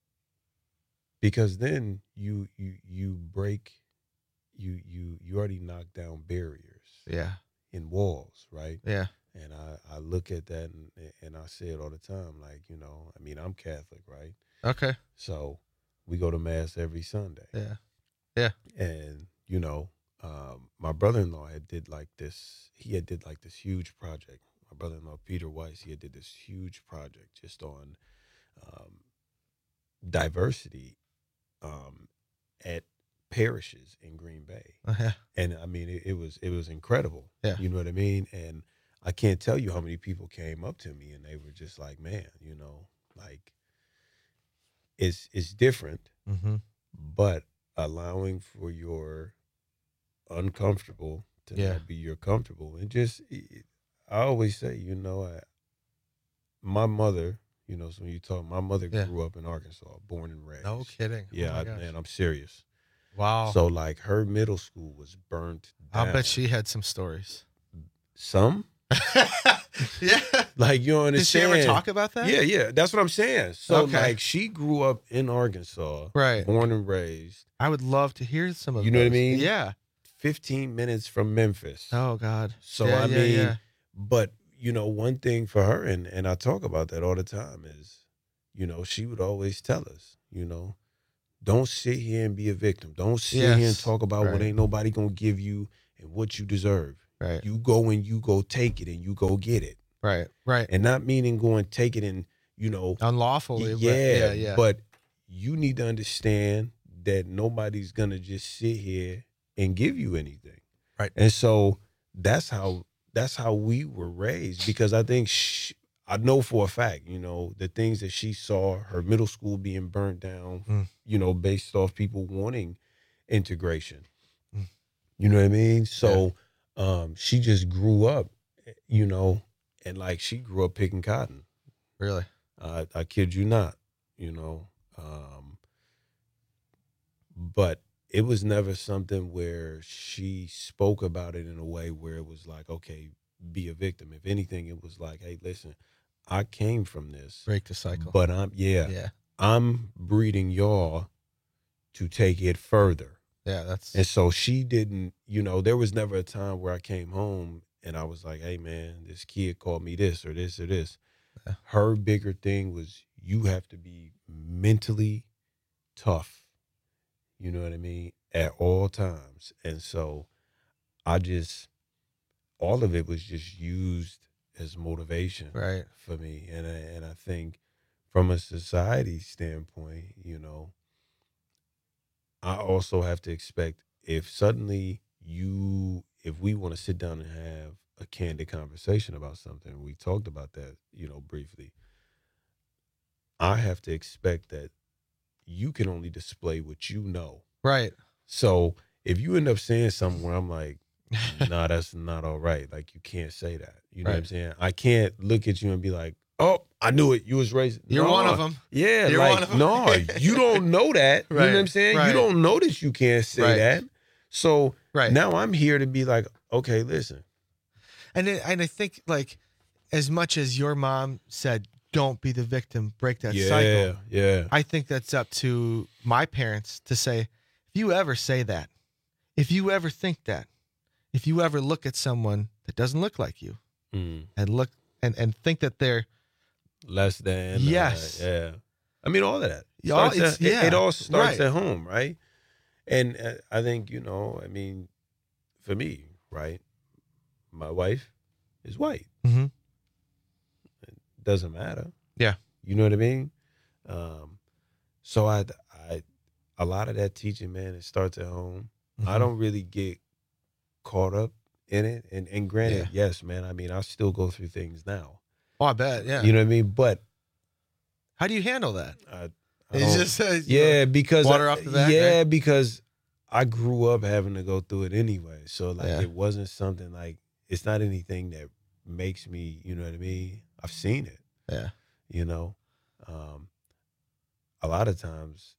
because then you, you, you break, you, you, you already knock down barriers. Yeah. In walls. Right. Yeah. And I, I look at that and, and I say it all the time. Like, you know, I mean, I'm Catholic, right? Okay. So we go to mass every Sunday. Yeah. Yeah. And, you know, um, my brother-in-law had did like this, he had did like this huge project. My brother-in-law, Peter Weiss, he had did this huge project just on um, diversity um, at parishes in Green Bay. Uh, yeah. And I mean, it, it was, it was incredible. Yeah. You know what I mean? And I can't tell you how many people came up to me and they were just like, man, you know, like it's, it's different, mm-hmm. but allowing for your uncomfortable to yeah. not be your comfortable. And just, I always say, you know, I, my mother, you know, so when you talk, my mother yeah. grew up in Arkansas, born and raised. No kidding. Yeah, oh I, man, I'm serious. Wow. So like her middle school was burnt down. I'll bet she had some stories. Some? Yeah. Like, you understand. Did she ever talk about that? Yeah, yeah. That's what I'm saying. So okay. like she grew up in Arkansas. Right. Born and raised. I would love to hear some of You know those. what I mean? Yeah. fifteen minutes from Memphis. Oh God. So yeah, I yeah, mean, yeah. but you know, one thing for her, and, and I talk about that all the time is, you know, she would always tell us, you know, don't sit here and be a victim. Don't sit yes. here and talk about right. what ain't nobody gonna give you and what you deserve. Right. You go and you go take it and you go get it. Right. Right. And not meaning go and take it and, you know, unlawfully. Yeah, yeah, yeah. But you need to understand that nobody's gonna just sit here and give you anything. Right. And so that's how that's how we were raised, because I think she, I know for a fact, you know, the things that she saw, her middle school being burnt down, mm. you know, based off people wanting integration. Mm. You know what I mean? So yeah. um, she just grew up, you know, and like she grew up picking cotton. Really? Uh, I kid you not, you know. Um, but it was never something where she spoke about it in a way where it was like, okay, be a victim. If anything, it was like, hey, listen, I came from this. Break the cycle. But I'm, yeah, Yeah. I'm breeding y'all to take it further. Yeah, that's. And so she didn't, you know, there was never a time where I came home and I was like, hey, man, this kid called me this or this or this. Yeah. Her bigger thing was you have to be mentally tough, you know what I mean, at all times. And so I just, all of it was just used as motivation right. for me. And I, and I think from a society standpoint, you know, I also have to expect if suddenly you, if we want to sit down and have a candid conversation about something, we talked about that, you know, briefly, I have to expect that you can only display what you know. Right. So if you end up saying something where I'm like, nah, that's not all right. Like, you can't say that. You know Right. what I'm saying? I can't look at you and be like, oh, I knew it. You was racist. You're No. one of them. Yeah. You're like, one of them. no, you don't know that. You know Right. what I'm saying? Right. You don't know that you can't say Right. that. So Right. now I'm here to be like, okay, listen. And it, and I think, like, as much as your mom said, don't be the victim, break that Yeah, cycle. yeah. I think that's up to my parents to say, if you ever say that, if you ever think that, if you ever look at someone that doesn't look like you Mm. and look and, and think that they're Less than. uh, Yes. yeah. I mean, all of that. Yeah, all- Starts it's- at- it, yeah, it all starts right. at home, right? And uh, I think, you know, I mean, for me, right, my wife is white. Mm-hmm. It doesn't matter. Yeah. You know what I mean? Um, so I, I, a lot of that teaching, man, it starts at home. I Mhm. don't really get caught up in it. And, and granted, Yeah. yes, man, I mean, I still go through things now. Oh, I bet, yeah. You know what I mean? But how do you handle that? I, I It's don't- just, uh, yeah, because water I- off the back, yeah, right? because I grew up having to go through it anyway. So like, Yeah. it wasn't something like, it's not anything that makes me, you know what I mean? I've seen it. Yeah. You know, um, a lot of times,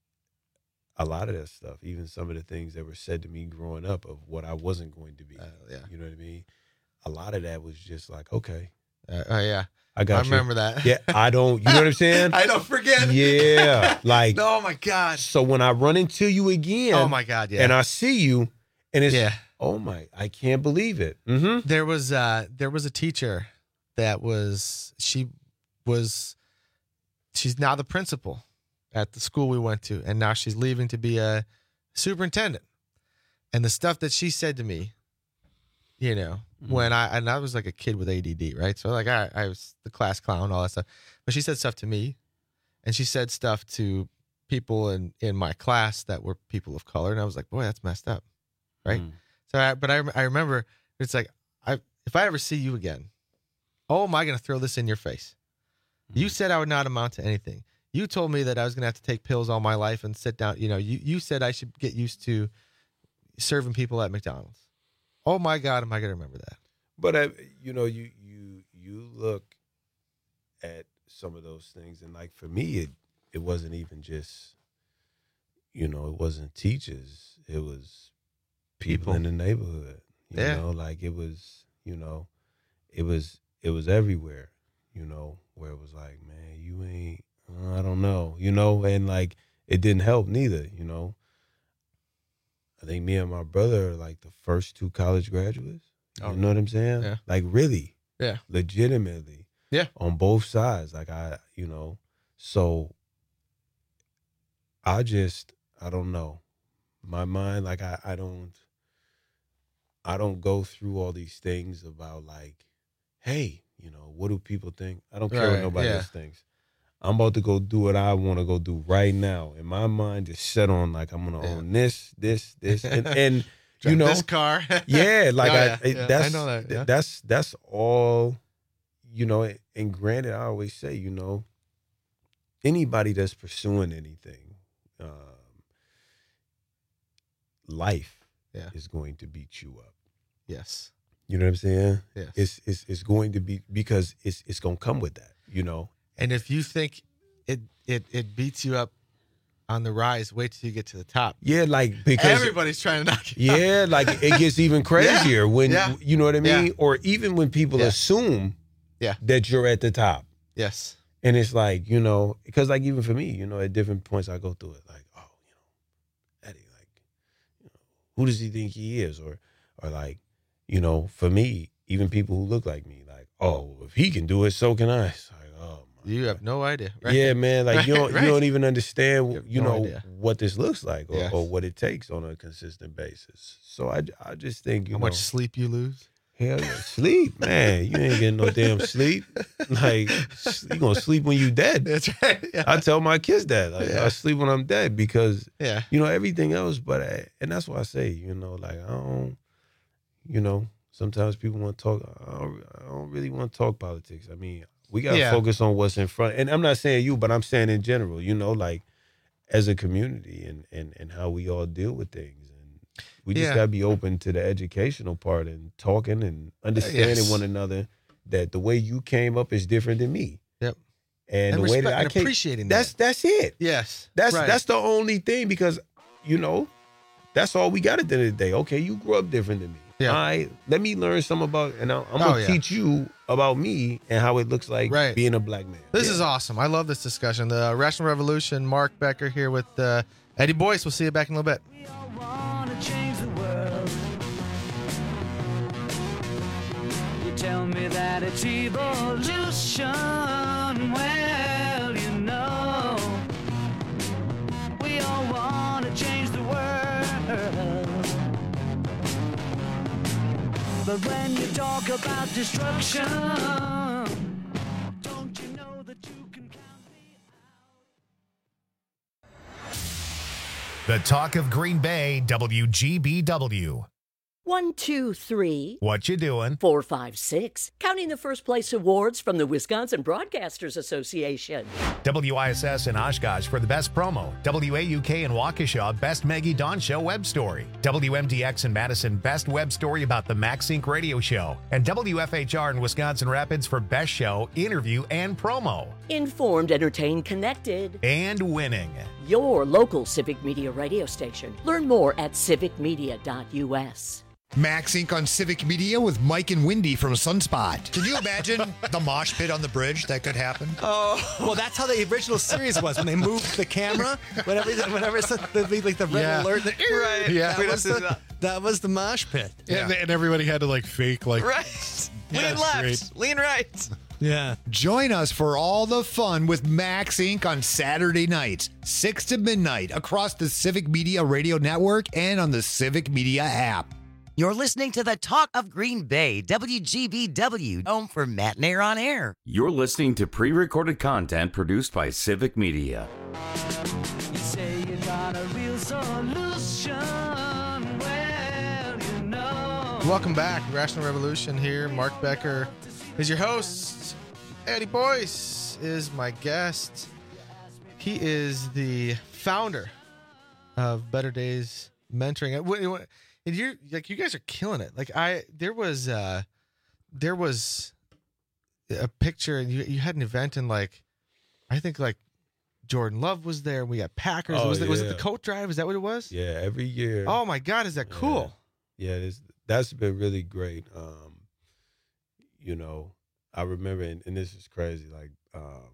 a lot of that stuff, even some of the things that were said to me growing up of what I wasn't going to be. Uh, yeah. You know what I mean? A lot of that was just like, okay, Uh, oh, yeah. I got I you. remember that. Yeah, I don't, you know what I'm saying? I don't forget. Yeah, like, Oh, my God. so when I run into you again, Oh, my God, yeah. and I see you, and it's, Yeah. oh my, I can't believe it. Mm-hmm. There was uh there was a teacher that was she was she's now the principal at the school we went to, and now she's leaving to be a superintendent. And the stuff that she said to me, you know, Mm-hmm. when I and I was like a kid with A D D, right? So like I I was the class clown, all that stuff. But she said stuff to me, and she said stuff to people in in my class that were people of color, and I was like, boy, that's messed up, right? Mm. So, I, but I, I remember it's like, I if I ever see you again, oh, am I going to throw this in your face? You said I would not amount to anything. You told me that I was going to have to take pills all my life and sit down. You know, you, you said I should get used to serving people at McDonald's. Oh my God, am I going to remember that? But I, you know, you you you look at some of those things, and like for me, it it wasn't even just, you know, it wasn't teachers. It was people, People. in the neighborhood. You Yeah. know, like it was, you know, it was it was everywhere. You know, where it was like, man, you ain't. uh, I don't know. You know, and like it didn't help neither. You know. I think me and my brother are like the first two college graduates. You Oh, know what I'm saying? yeah. Like really, Yeah. legitimately. Yeah. On both sides. Like I, you know, so I just, I don't know. My mind, like I, I don't, I don't go through all these things about like, hey, you know, what do people think? I don't care what Right, nobody yeah. else thinks. I'm about to go do what I want to go do right now. And my mind is set on like I'm gonna Yeah. own this, this, this, and and you Drive know, this car. yeah, like Oh, I, yeah, it- yeah, I that's know that, yeah. that's that's all, you know. And granted, I always say, you know, anybody that's pursuing anything, um, life Yeah. is going to beat you up. Yes. You know what I'm saying? Yes. It's it's it's going to be, because it's it's gonna come with that. You know. And if you think it it it beats you up, on the rise. Wait till you get to the top. Yeah, like because everybody's trying to knock you Yeah, out. like it gets even crazier Yeah. when Yeah. you know what I mean, Yeah. or even when people Yeah. assume Yeah. that you're at the top. Yes. And it's like, you know, because like even for me, you know, at different points I go through it, like, oh, you know, Eddie, like, you know, who does he think he is? Or, or like, you know, for me, even people who look like me, like, oh, if he can do it, so can I. It's like, oh, my You God. have no idea. Right? Yeah, man, like you don't Right, you don't right. even understand, you, You have no know, idea. what this looks like or, Yes. or what it takes on a consistent basis. So I, I just think, you How know, much sleep you lose? hell yeah, sleep, man. You ain't getting no damn sleep. Like you gonna sleep when you dead. That's right. Yeah. I tell my kids that. Like Yeah. I sleep when I'm dead because Yeah. you know everything else. But I, and that's why I say, you know, like I don't, you know, sometimes people want to talk. I don't, I don't really want to talk politics. I mean, we gotta Yeah. focus on what's in front. And I'm not saying you, but I'm saying in general. You know, like as a community and and and how we all deal with things. We just Yeah. gotta be open to the educational part and talking and understanding Yes. one another. That the way you came up is different than me, Yep. and, And the way respect- that I and came. appreciating That's that's it. Yes. That's right. that's the only thing because you know that's all we got at the end of the day. Okay, you grew up different than me. Yeah. All right, let me learn some about, and I'm, I'm Oh, gonna yeah. teach you about me and how it looks like Right. being a black man. This Yeah. is awesome. I love this discussion. The Rational Revolution, Mark Becker here with uh, Eddie Boyce. We'll see you back in a little bit. Tell me that it's evolution. Well, you know, we all want to change the world. But when you talk about destruction, don't you know that you can count me out? The Talk of Green Bay, W G B W. One, two, three, What you doing? four, five, six. Counting the first place awards from the Wisconsin Broadcasters Association. W I S S in Oshkosh for the best promo. W A U K in Waukesha, best Maggie Dawn Show web story. W M D X in Madison, best web story about the Max Inc radio show. And W F H R in Wisconsin Rapids for best show, interview, and promo. Informed, entertained, connected. And winning. Your local Civic Media radio station. Learn more at civic media dot U S. Max Incorporated on Civic Media with Mike and Wendy from Sunspot. Can you imagine the mosh pit on the bridge that could happen? Oh, well, that's how the original series was when they moved the camera. Whenever, whenever it's the, the, like the red Yeah. alert, the, Right. Yeah. That was the, that was the mosh pit. Yeah. And, and everybody had to like fake like Right. Lean That's left, great. lean right. Yeah. Join us for all the fun with Max Incorporated on Saturday nights, six to midnight, across the Civic Media Radio Network and on the Civic Media app. You're listening to the Talk of Green Bay, W G B W, home for Matt and Air on Air. You're listening to pre-recorded content produced by Civic Media. You say you got a real solution. Well, you know. Welcome back. Rational Revolution here. Mark Becker is your host. Eddie Boyce is my guest. He is the founder of Better Days Mentoring. What- what- And you're like, you guys are killing it. Like I, there was, uh, there was a picture, and you you had an event, and like, I think like Jordan Love was there. We got Packers. Oh, was, it, was it yeah. the coat drive? Is that what it was? Yeah, every year. Oh my God, is that cool? Yeah, it's, that's been really great. Um, you know, I remember, and, and this is crazy. Like, um,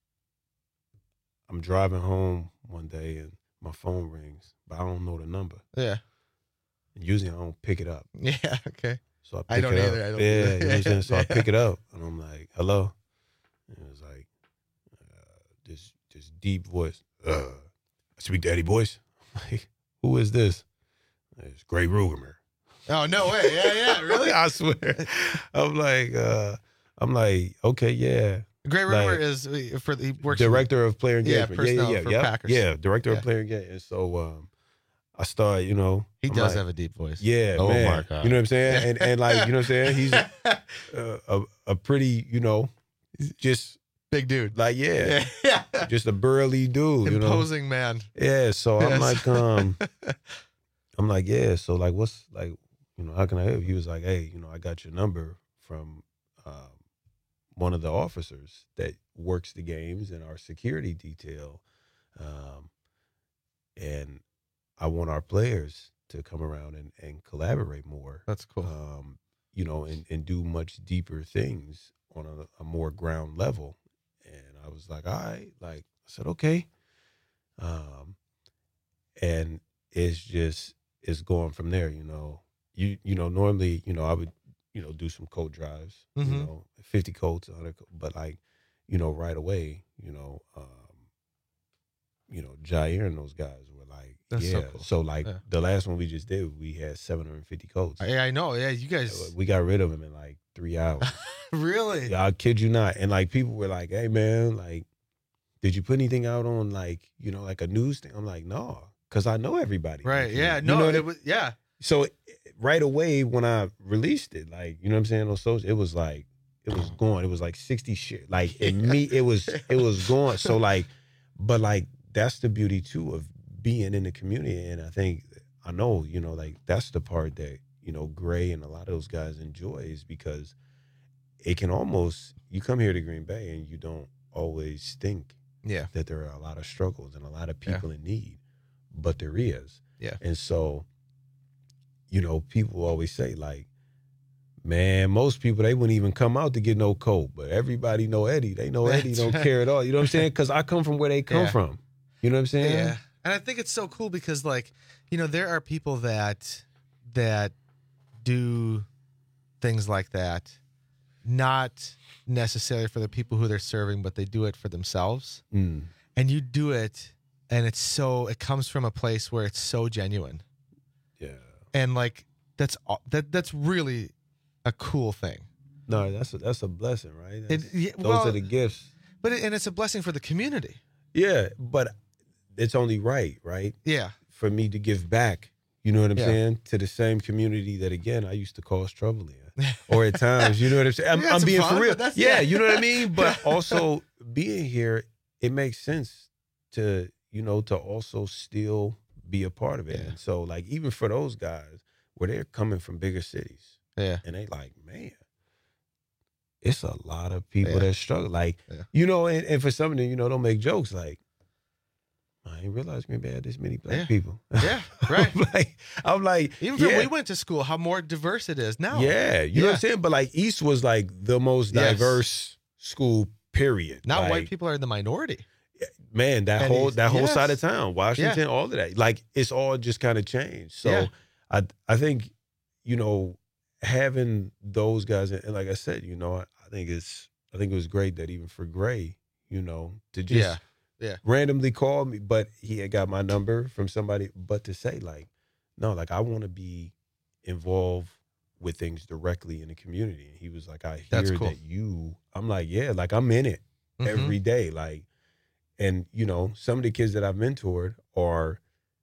I'm driving home one day, and my phone rings, but I don't know the number. Yeah. And usually I don't pick it up. Yeah. Okay. So I pick I don't it either. up. I don't yeah, either. you know what I'm saying? So I Yeah. pick it up, and I'm like, "Hello," and it was like uh, this this deep voice. Uh, I speak to Eddie Boyce. I'm like, who is this? It's Gray Rugemer. Oh no way! Yeah, yeah, really? I swear. I'm like, uh, I'm like, okay, yeah. Gray Rumor Like, is uh, for the he works director of player Yeah, engagement. personnel yeah, for yeah, Packers. yeah, director Yeah. of player engagement. And so um, I started, you know, He I'm does like, have a deep voice. Yeah, Oh, man. my God. You know what I'm saying? And and like, you know what I'm saying? He's uh, a a pretty, you know, just big dude. Like, yeah, Yeah. just a burly dude, you know. Imposing man. Yeah, so I'm Yes. like, um, I'm like, yeah. So like, what's like, you know, how can I help? He was like, hey, you know, I got your number from um, one of the officers that works the games in our security detail. Um, and I want our players to come around and, and collaborate more. That's cool. Um, you know, and, and do much deeper things on a, a more ground level. And I was like, all right, like I said, okay. Um, and it's just, it's going from there, you know. You you know, normally, you know, I would, you know, do some coat drives, Mhm. you know, fifty coats, one hundred co- but like, you know, right away, you know, um, you know, Jair and those guys were like, That's yeah. so cool. So like Yeah. the last one we just did, we had seven hundred fifty coats. Yeah, I know. Yeah, you guys. We got rid of them in like three hours. Really? Yeah, I kid you not. And like people were like, hey man, like, did you put anything out on like, you know, like a news thing? I'm like, no, because I know everybody. Right. Like, Yeah. you No, know what I- it was, yeah. So right away when I released it, like, you know what I'm saying, on social, it was like, it was going. It was like sixty shit. Like in me, it was it was going. So like, but like that's the beauty too of being in the community. And I think I know, you know, like that's the part that, you know, Gray and a lot of those guys enjoy is because it can almost, you come here to Green Bay and you don't always think Yeah. that there are a lot of struggles and a lot of Yeah. people in need, but there is. Yeah. And so, you know, people always say like, man, most people, they wouldn't even come out to get no coat, but everybody know Eddie. They know Eddie That's don't right. care at all. You know what I'm saying? Because I come from where they come Yeah. from. You know what I'm saying? Yeah. And I think it's so cool because, like, you know, there are people that that do things like that, not necessarily for the people who they're serving, but they do it for themselves. Mm. And you do it, and it's so it comes from a place where it's so genuine. Yeah. And like that's aw- that that's really a cool thing. No, that's a, that's a blessing, right? It, That's- yeah, those well, are the gifts. But it, and it's a blessing for the community. Yeah, but it's only right, right? Yeah. For me to give back, you know what I'm Yeah. saying, to the same community that, again, I used to cause trouble in. Or at times, you know what I'm saying? I'm, You had I'm some being fun, for real. but that's- Yeah, yeah. you know what I mean? But also being here, it makes sense to, you know, to also still be a part of it. And so, like, even for those guys where they're coming from bigger cities, yeah, and they like, man, it's a lot of people Yeah. that struggle. Like, Yeah. you know, and, and for some of them, you know, they'll make jokes like, I ain't realize Green Bay had this many black Yeah. people. Yeah, right. I'm like, I'm like, Even when yeah, we went to school, how more diverse it is now. yeah, you know what I'm saying? But like East was like the most Yes. diverse school, period. Now Like, white people are in the minority. man, that And whole he's- that whole yes. side of town, Washington, Yeah. all of that, like it's all just kind of changed. So Yeah. I I think, you know, having those guys, and like I said, you know, I, I think it's I think it was great that even for Gray, you know, to just Yeah. Yeah. randomly call me, but he had got my number from somebody, but to say like, no, like I want to be involved with things directly in the community. And he was like, I hear That's cool. that you, I'm like, yeah, like I'm in it Mhm. every day. Like, and you know, some of the kids that I've mentored are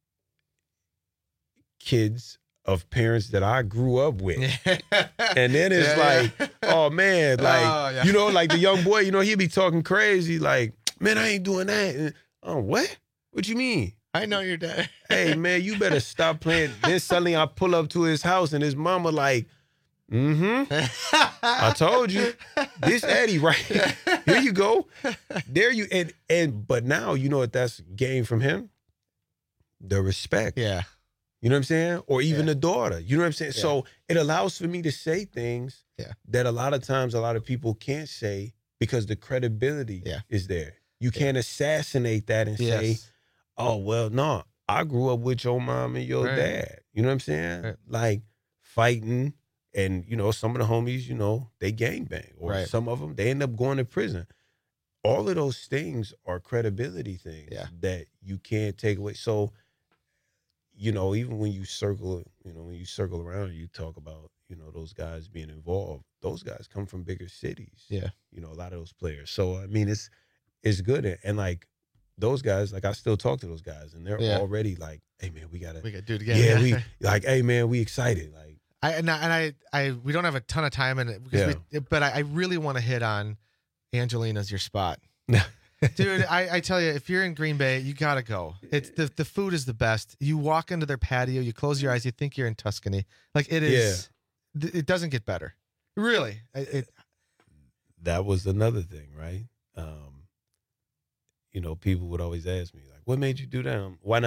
kids of parents that I grew up with. And then it's Yeah, yeah. like, oh man, like, Oh, yeah. you know, like the young boy, you know, he'd be talking crazy, like, man, I ain't doing that. And, oh, what? What you mean? I know your dad. Hey, man, you better stop playing. Then suddenly I pull up to his house and his mama like, mm-hmm. I told you. This Eddie, right? Here you go. There you, and, and, but now, you know what that's gained from him? The respect. Yeah. You know what I'm saying? Or even Yeah. the daughter. You know what I'm saying? Yeah. So it allows for me to say things Yeah. that a lot of times a lot of people can't say because the credibility Yeah. is there. You can't assassinate that and say, Yes. oh, well, no, I grew up with your mom and your Right. dad. You know what I'm saying? Right. Like fighting, and, you know, some of the homies, you know, they gangbang. Or Right. some of them, they end up going to prison. All of those things are credibility things Yeah. that you can't take away. So, you know, even when you circle, you know, when you circle around, you talk about, you know, those guys being involved. Those guys come from bigger cities. Yeah. You know, a lot of those players. So I mean, it's it's good, and, and like those guys, like I still talk to those guys, and they're Yeah. already like, hey man, we gotta, We gotta do it again. yeah, Yeah. we like, hey man, we excited, like, I and I, and I, I we don't have a ton of time in it because we, but I, I really want to hit on Angelina's your spot. Dude, I, I tell you, if you're in Green Bay, you gotta go. It's the the food is the best. You walk into their patio, you close your eyes, you think you're in Tuscany. Like it is. th- It doesn't get better. Really. It, it that was another thing, right? Um, you know, people would always ask me, like, what made you do that? Um, Why not?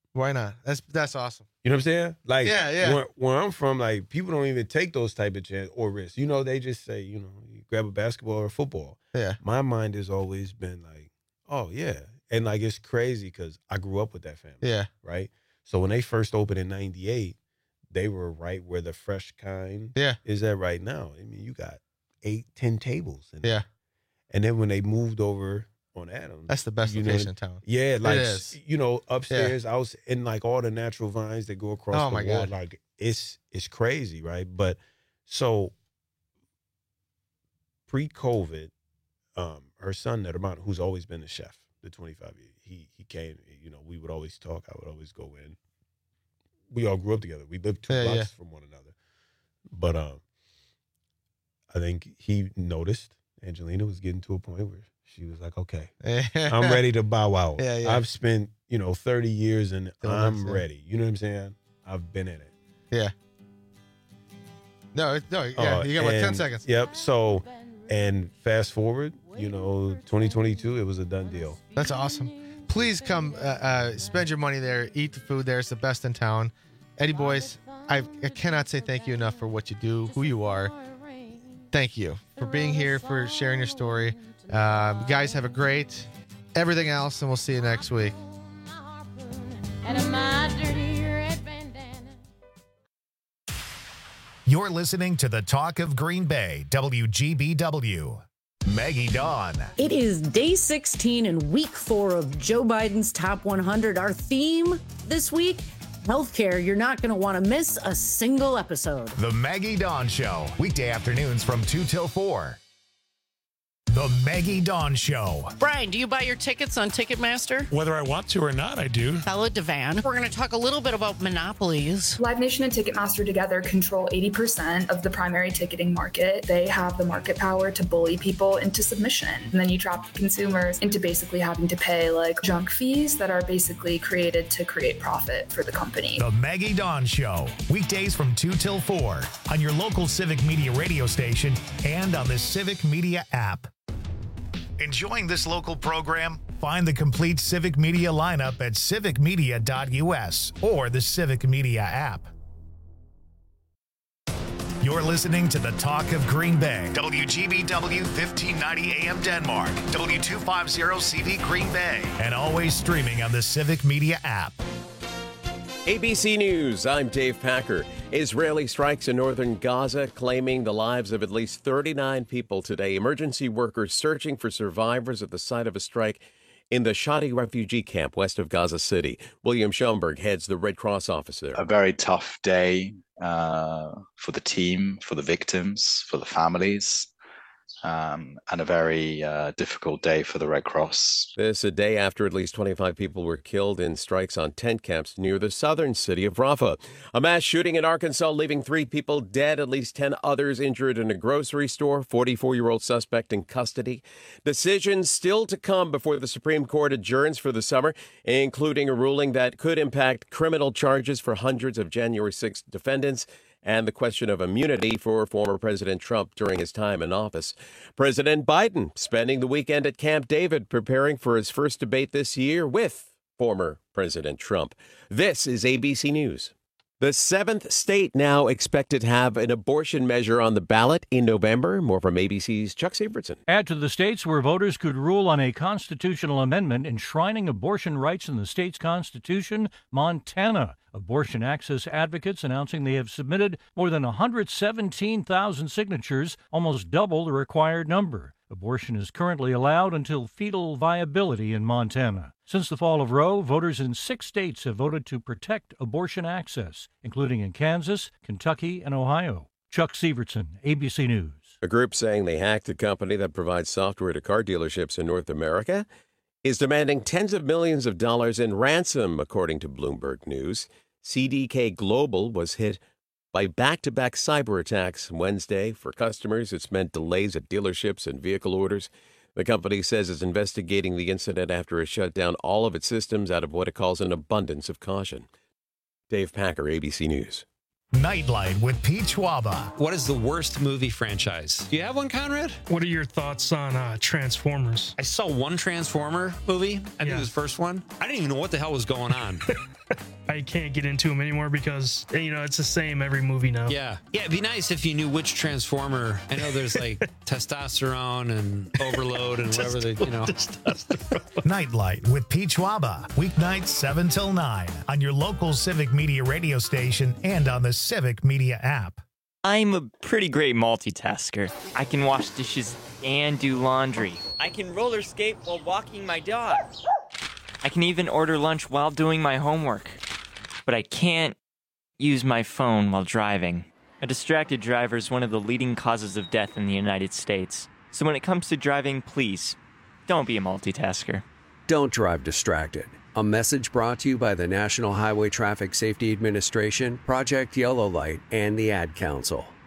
Why not? That's that's awesome. You know what I'm saying? Like, Yeah, yeah. Where, where I'm from, like, people don't even take those type of chances or risks. You know, they just say, you know, you grab a basketball or a football. Yeah. My mind has always been like, oh, yeah. And, like, it's crazy because I grew up with that family. Yeah. Right? So when they first opened in ninety-eight, they were right where the Fresh Kind Yeah. is at right now. I mean, you got eight, ten tables. In Yeah. And then when they moved over on Adams. That's the best you location know, in town. Yeah, like, It is. you know, upstairs, I was in, like, all the natural vines that go across Oh, the my wall. God. Like, it's it's crazy, right? But so pre-COVID, um, her son, Nederman, who's always been a chef, the twenty-five years, he he came, you know, we would always talk. I would always go in. We all grew up together. We lived two Yeah, blocks yeah. from one another. But um, I think he noticed Angelina was getting to a point where she was like, okay, I'm ready to bow out. Yeah, yeah. I've spent, you know, thirty years and Doing I'm this, yeah. ready. You know what I'm saying? I've been in it. Yeah. No, it- no, yeah, Uh, you got like ten and- seconds. Yep. So, and fast forward, you know, twenty twenty-two, it was a done deal. That's awesome. Please come uh, uh, spend your money there. Eat the food there. It's the best in town. Eddie Boys, I, I cannot say thank you enough for what you do, who you are. Thank you for being here, for sharing your story. Um, you guys have a great everything else, and we'll see you next week. You're listening to the Talk of Green Bay, W G B W. Maggie Dawn. It is day sixteen and week four of Joe Biden's Top one hundred. Our theme this week, healthcare. You're not going to want to miss a single episode. The Maggie Dawn Show, weekday afternoons from two till four. The Maggie Dawn Show. Brian, do you buy your tickets on Ticketmaster? Whether I want to or not, I do. Bella Devan. We're going to talk a little bit about monopolies. Live Nation and Ticketmaster together control eighty percent of the primary ticketing market. They have the market power to bully people into submission. And then you trap consumers into basically having to pay like junk fees that are basically created to create profit for the company. The Maggie Dawn Show, weekdays from two till four on your local Civic Media radio station and on the Civic Media app. Enjoying this local program? Find the complete Civic Media lineup at civic media dot U S or the Civic Media app. You're listening to the Talk of Green Bay, W G B W fifteen ninety A M Denmark, W two fifty C V Green Bay, and always streaming on the Civic Media app. A B C News, I'm Dave Packer. Israeli strikes in northern Gaza claiming the lives of at least thirty-nine people today. Emergency workers searching for survivors at the site of a strike in the Shadi refugee camp west of Gaza City. William Schoenberg heads the Red Cross office there. A very tough day uh, for the team, for the victims, for the families. Um, and a very uh, difficult day for the Red Cross. This a day after at least twenty-five people were killed in strikes on tent camps near the southern city of Rafah. A mass shooting in Arkansas leaving three people dead, at least ten others injured in a grocery store. forty-four-year-old suspect in custody. Decisions still to come before the Supreme Court adjourns for the summer, including a ruling that could impact criminal charges for hundreds of January sixth defendants, and the question of immunity for former President Trump during his time in office. President Biden spending the weekend at Camp David preparing for his first debate this year with former President Trump. This is A B C News. The seventh state now expected to have an abortion measure on the ballot in November. More from A B C's Chuck Severson. Add to the states where voters could rule on a constitutional amendment enshrining abortion rights in the state's constitution, Montana. Abortion access advocates announcing they have submitted more than one hundred seventeen thousand signatures, almost double the required number. Abortion is currently allowed until fetal viability in Montana. Since the fall of Roe, voters in six states have voted to protect abortion access, including in Kansas, Kentucky, and Ohio. Chuck Severson, A B C News. A group saying they hacked a company that provides software to car dealerships in North America is demanding tens of millions of dollars in ransom, according to Bloomberg News. C D K Global was hit by back-to-back cyber attacks Wednesday. For customers, it's meant delays at dealerships and vehicle orders. The company says it's investigating the incident after it shut down all of its systems out of what it calls an abundance of caution. Dave Packer, A B C News. Nightlight with Pete Schwaba. What is the worst movie franchise? Do you have one, Conrad? What are your thoughts on uh, Transformers? I saw one Transformer movie. I think Yeah. it was the first one. I didn't even know what the hell was going on. I can't get into them anymore because, you know, it's the same every movie now. Yeah. Yeah, it'd be nice if you knew which Transformer. I know there's like testosterone and overload and whatever they, you know. Nightlight with Pete Schwaba. Weeknights seven till nine on your local Civic Media radio station and on the Civic Media app. I'm a pretty great multitasker. I can wash dishes and do laundry. I can roller skate while walking my dog. I can even order lunch while doing my homework. But I can't use my phone while driving. A distracted driver is one of the leading causes of death in the United States. So when it comes to driving, please, don't be a multitasker. Don't drive distracted. A message brought to you by the National Highway Traffic Safety Administration, Project Yellow Light, and the Ad Council.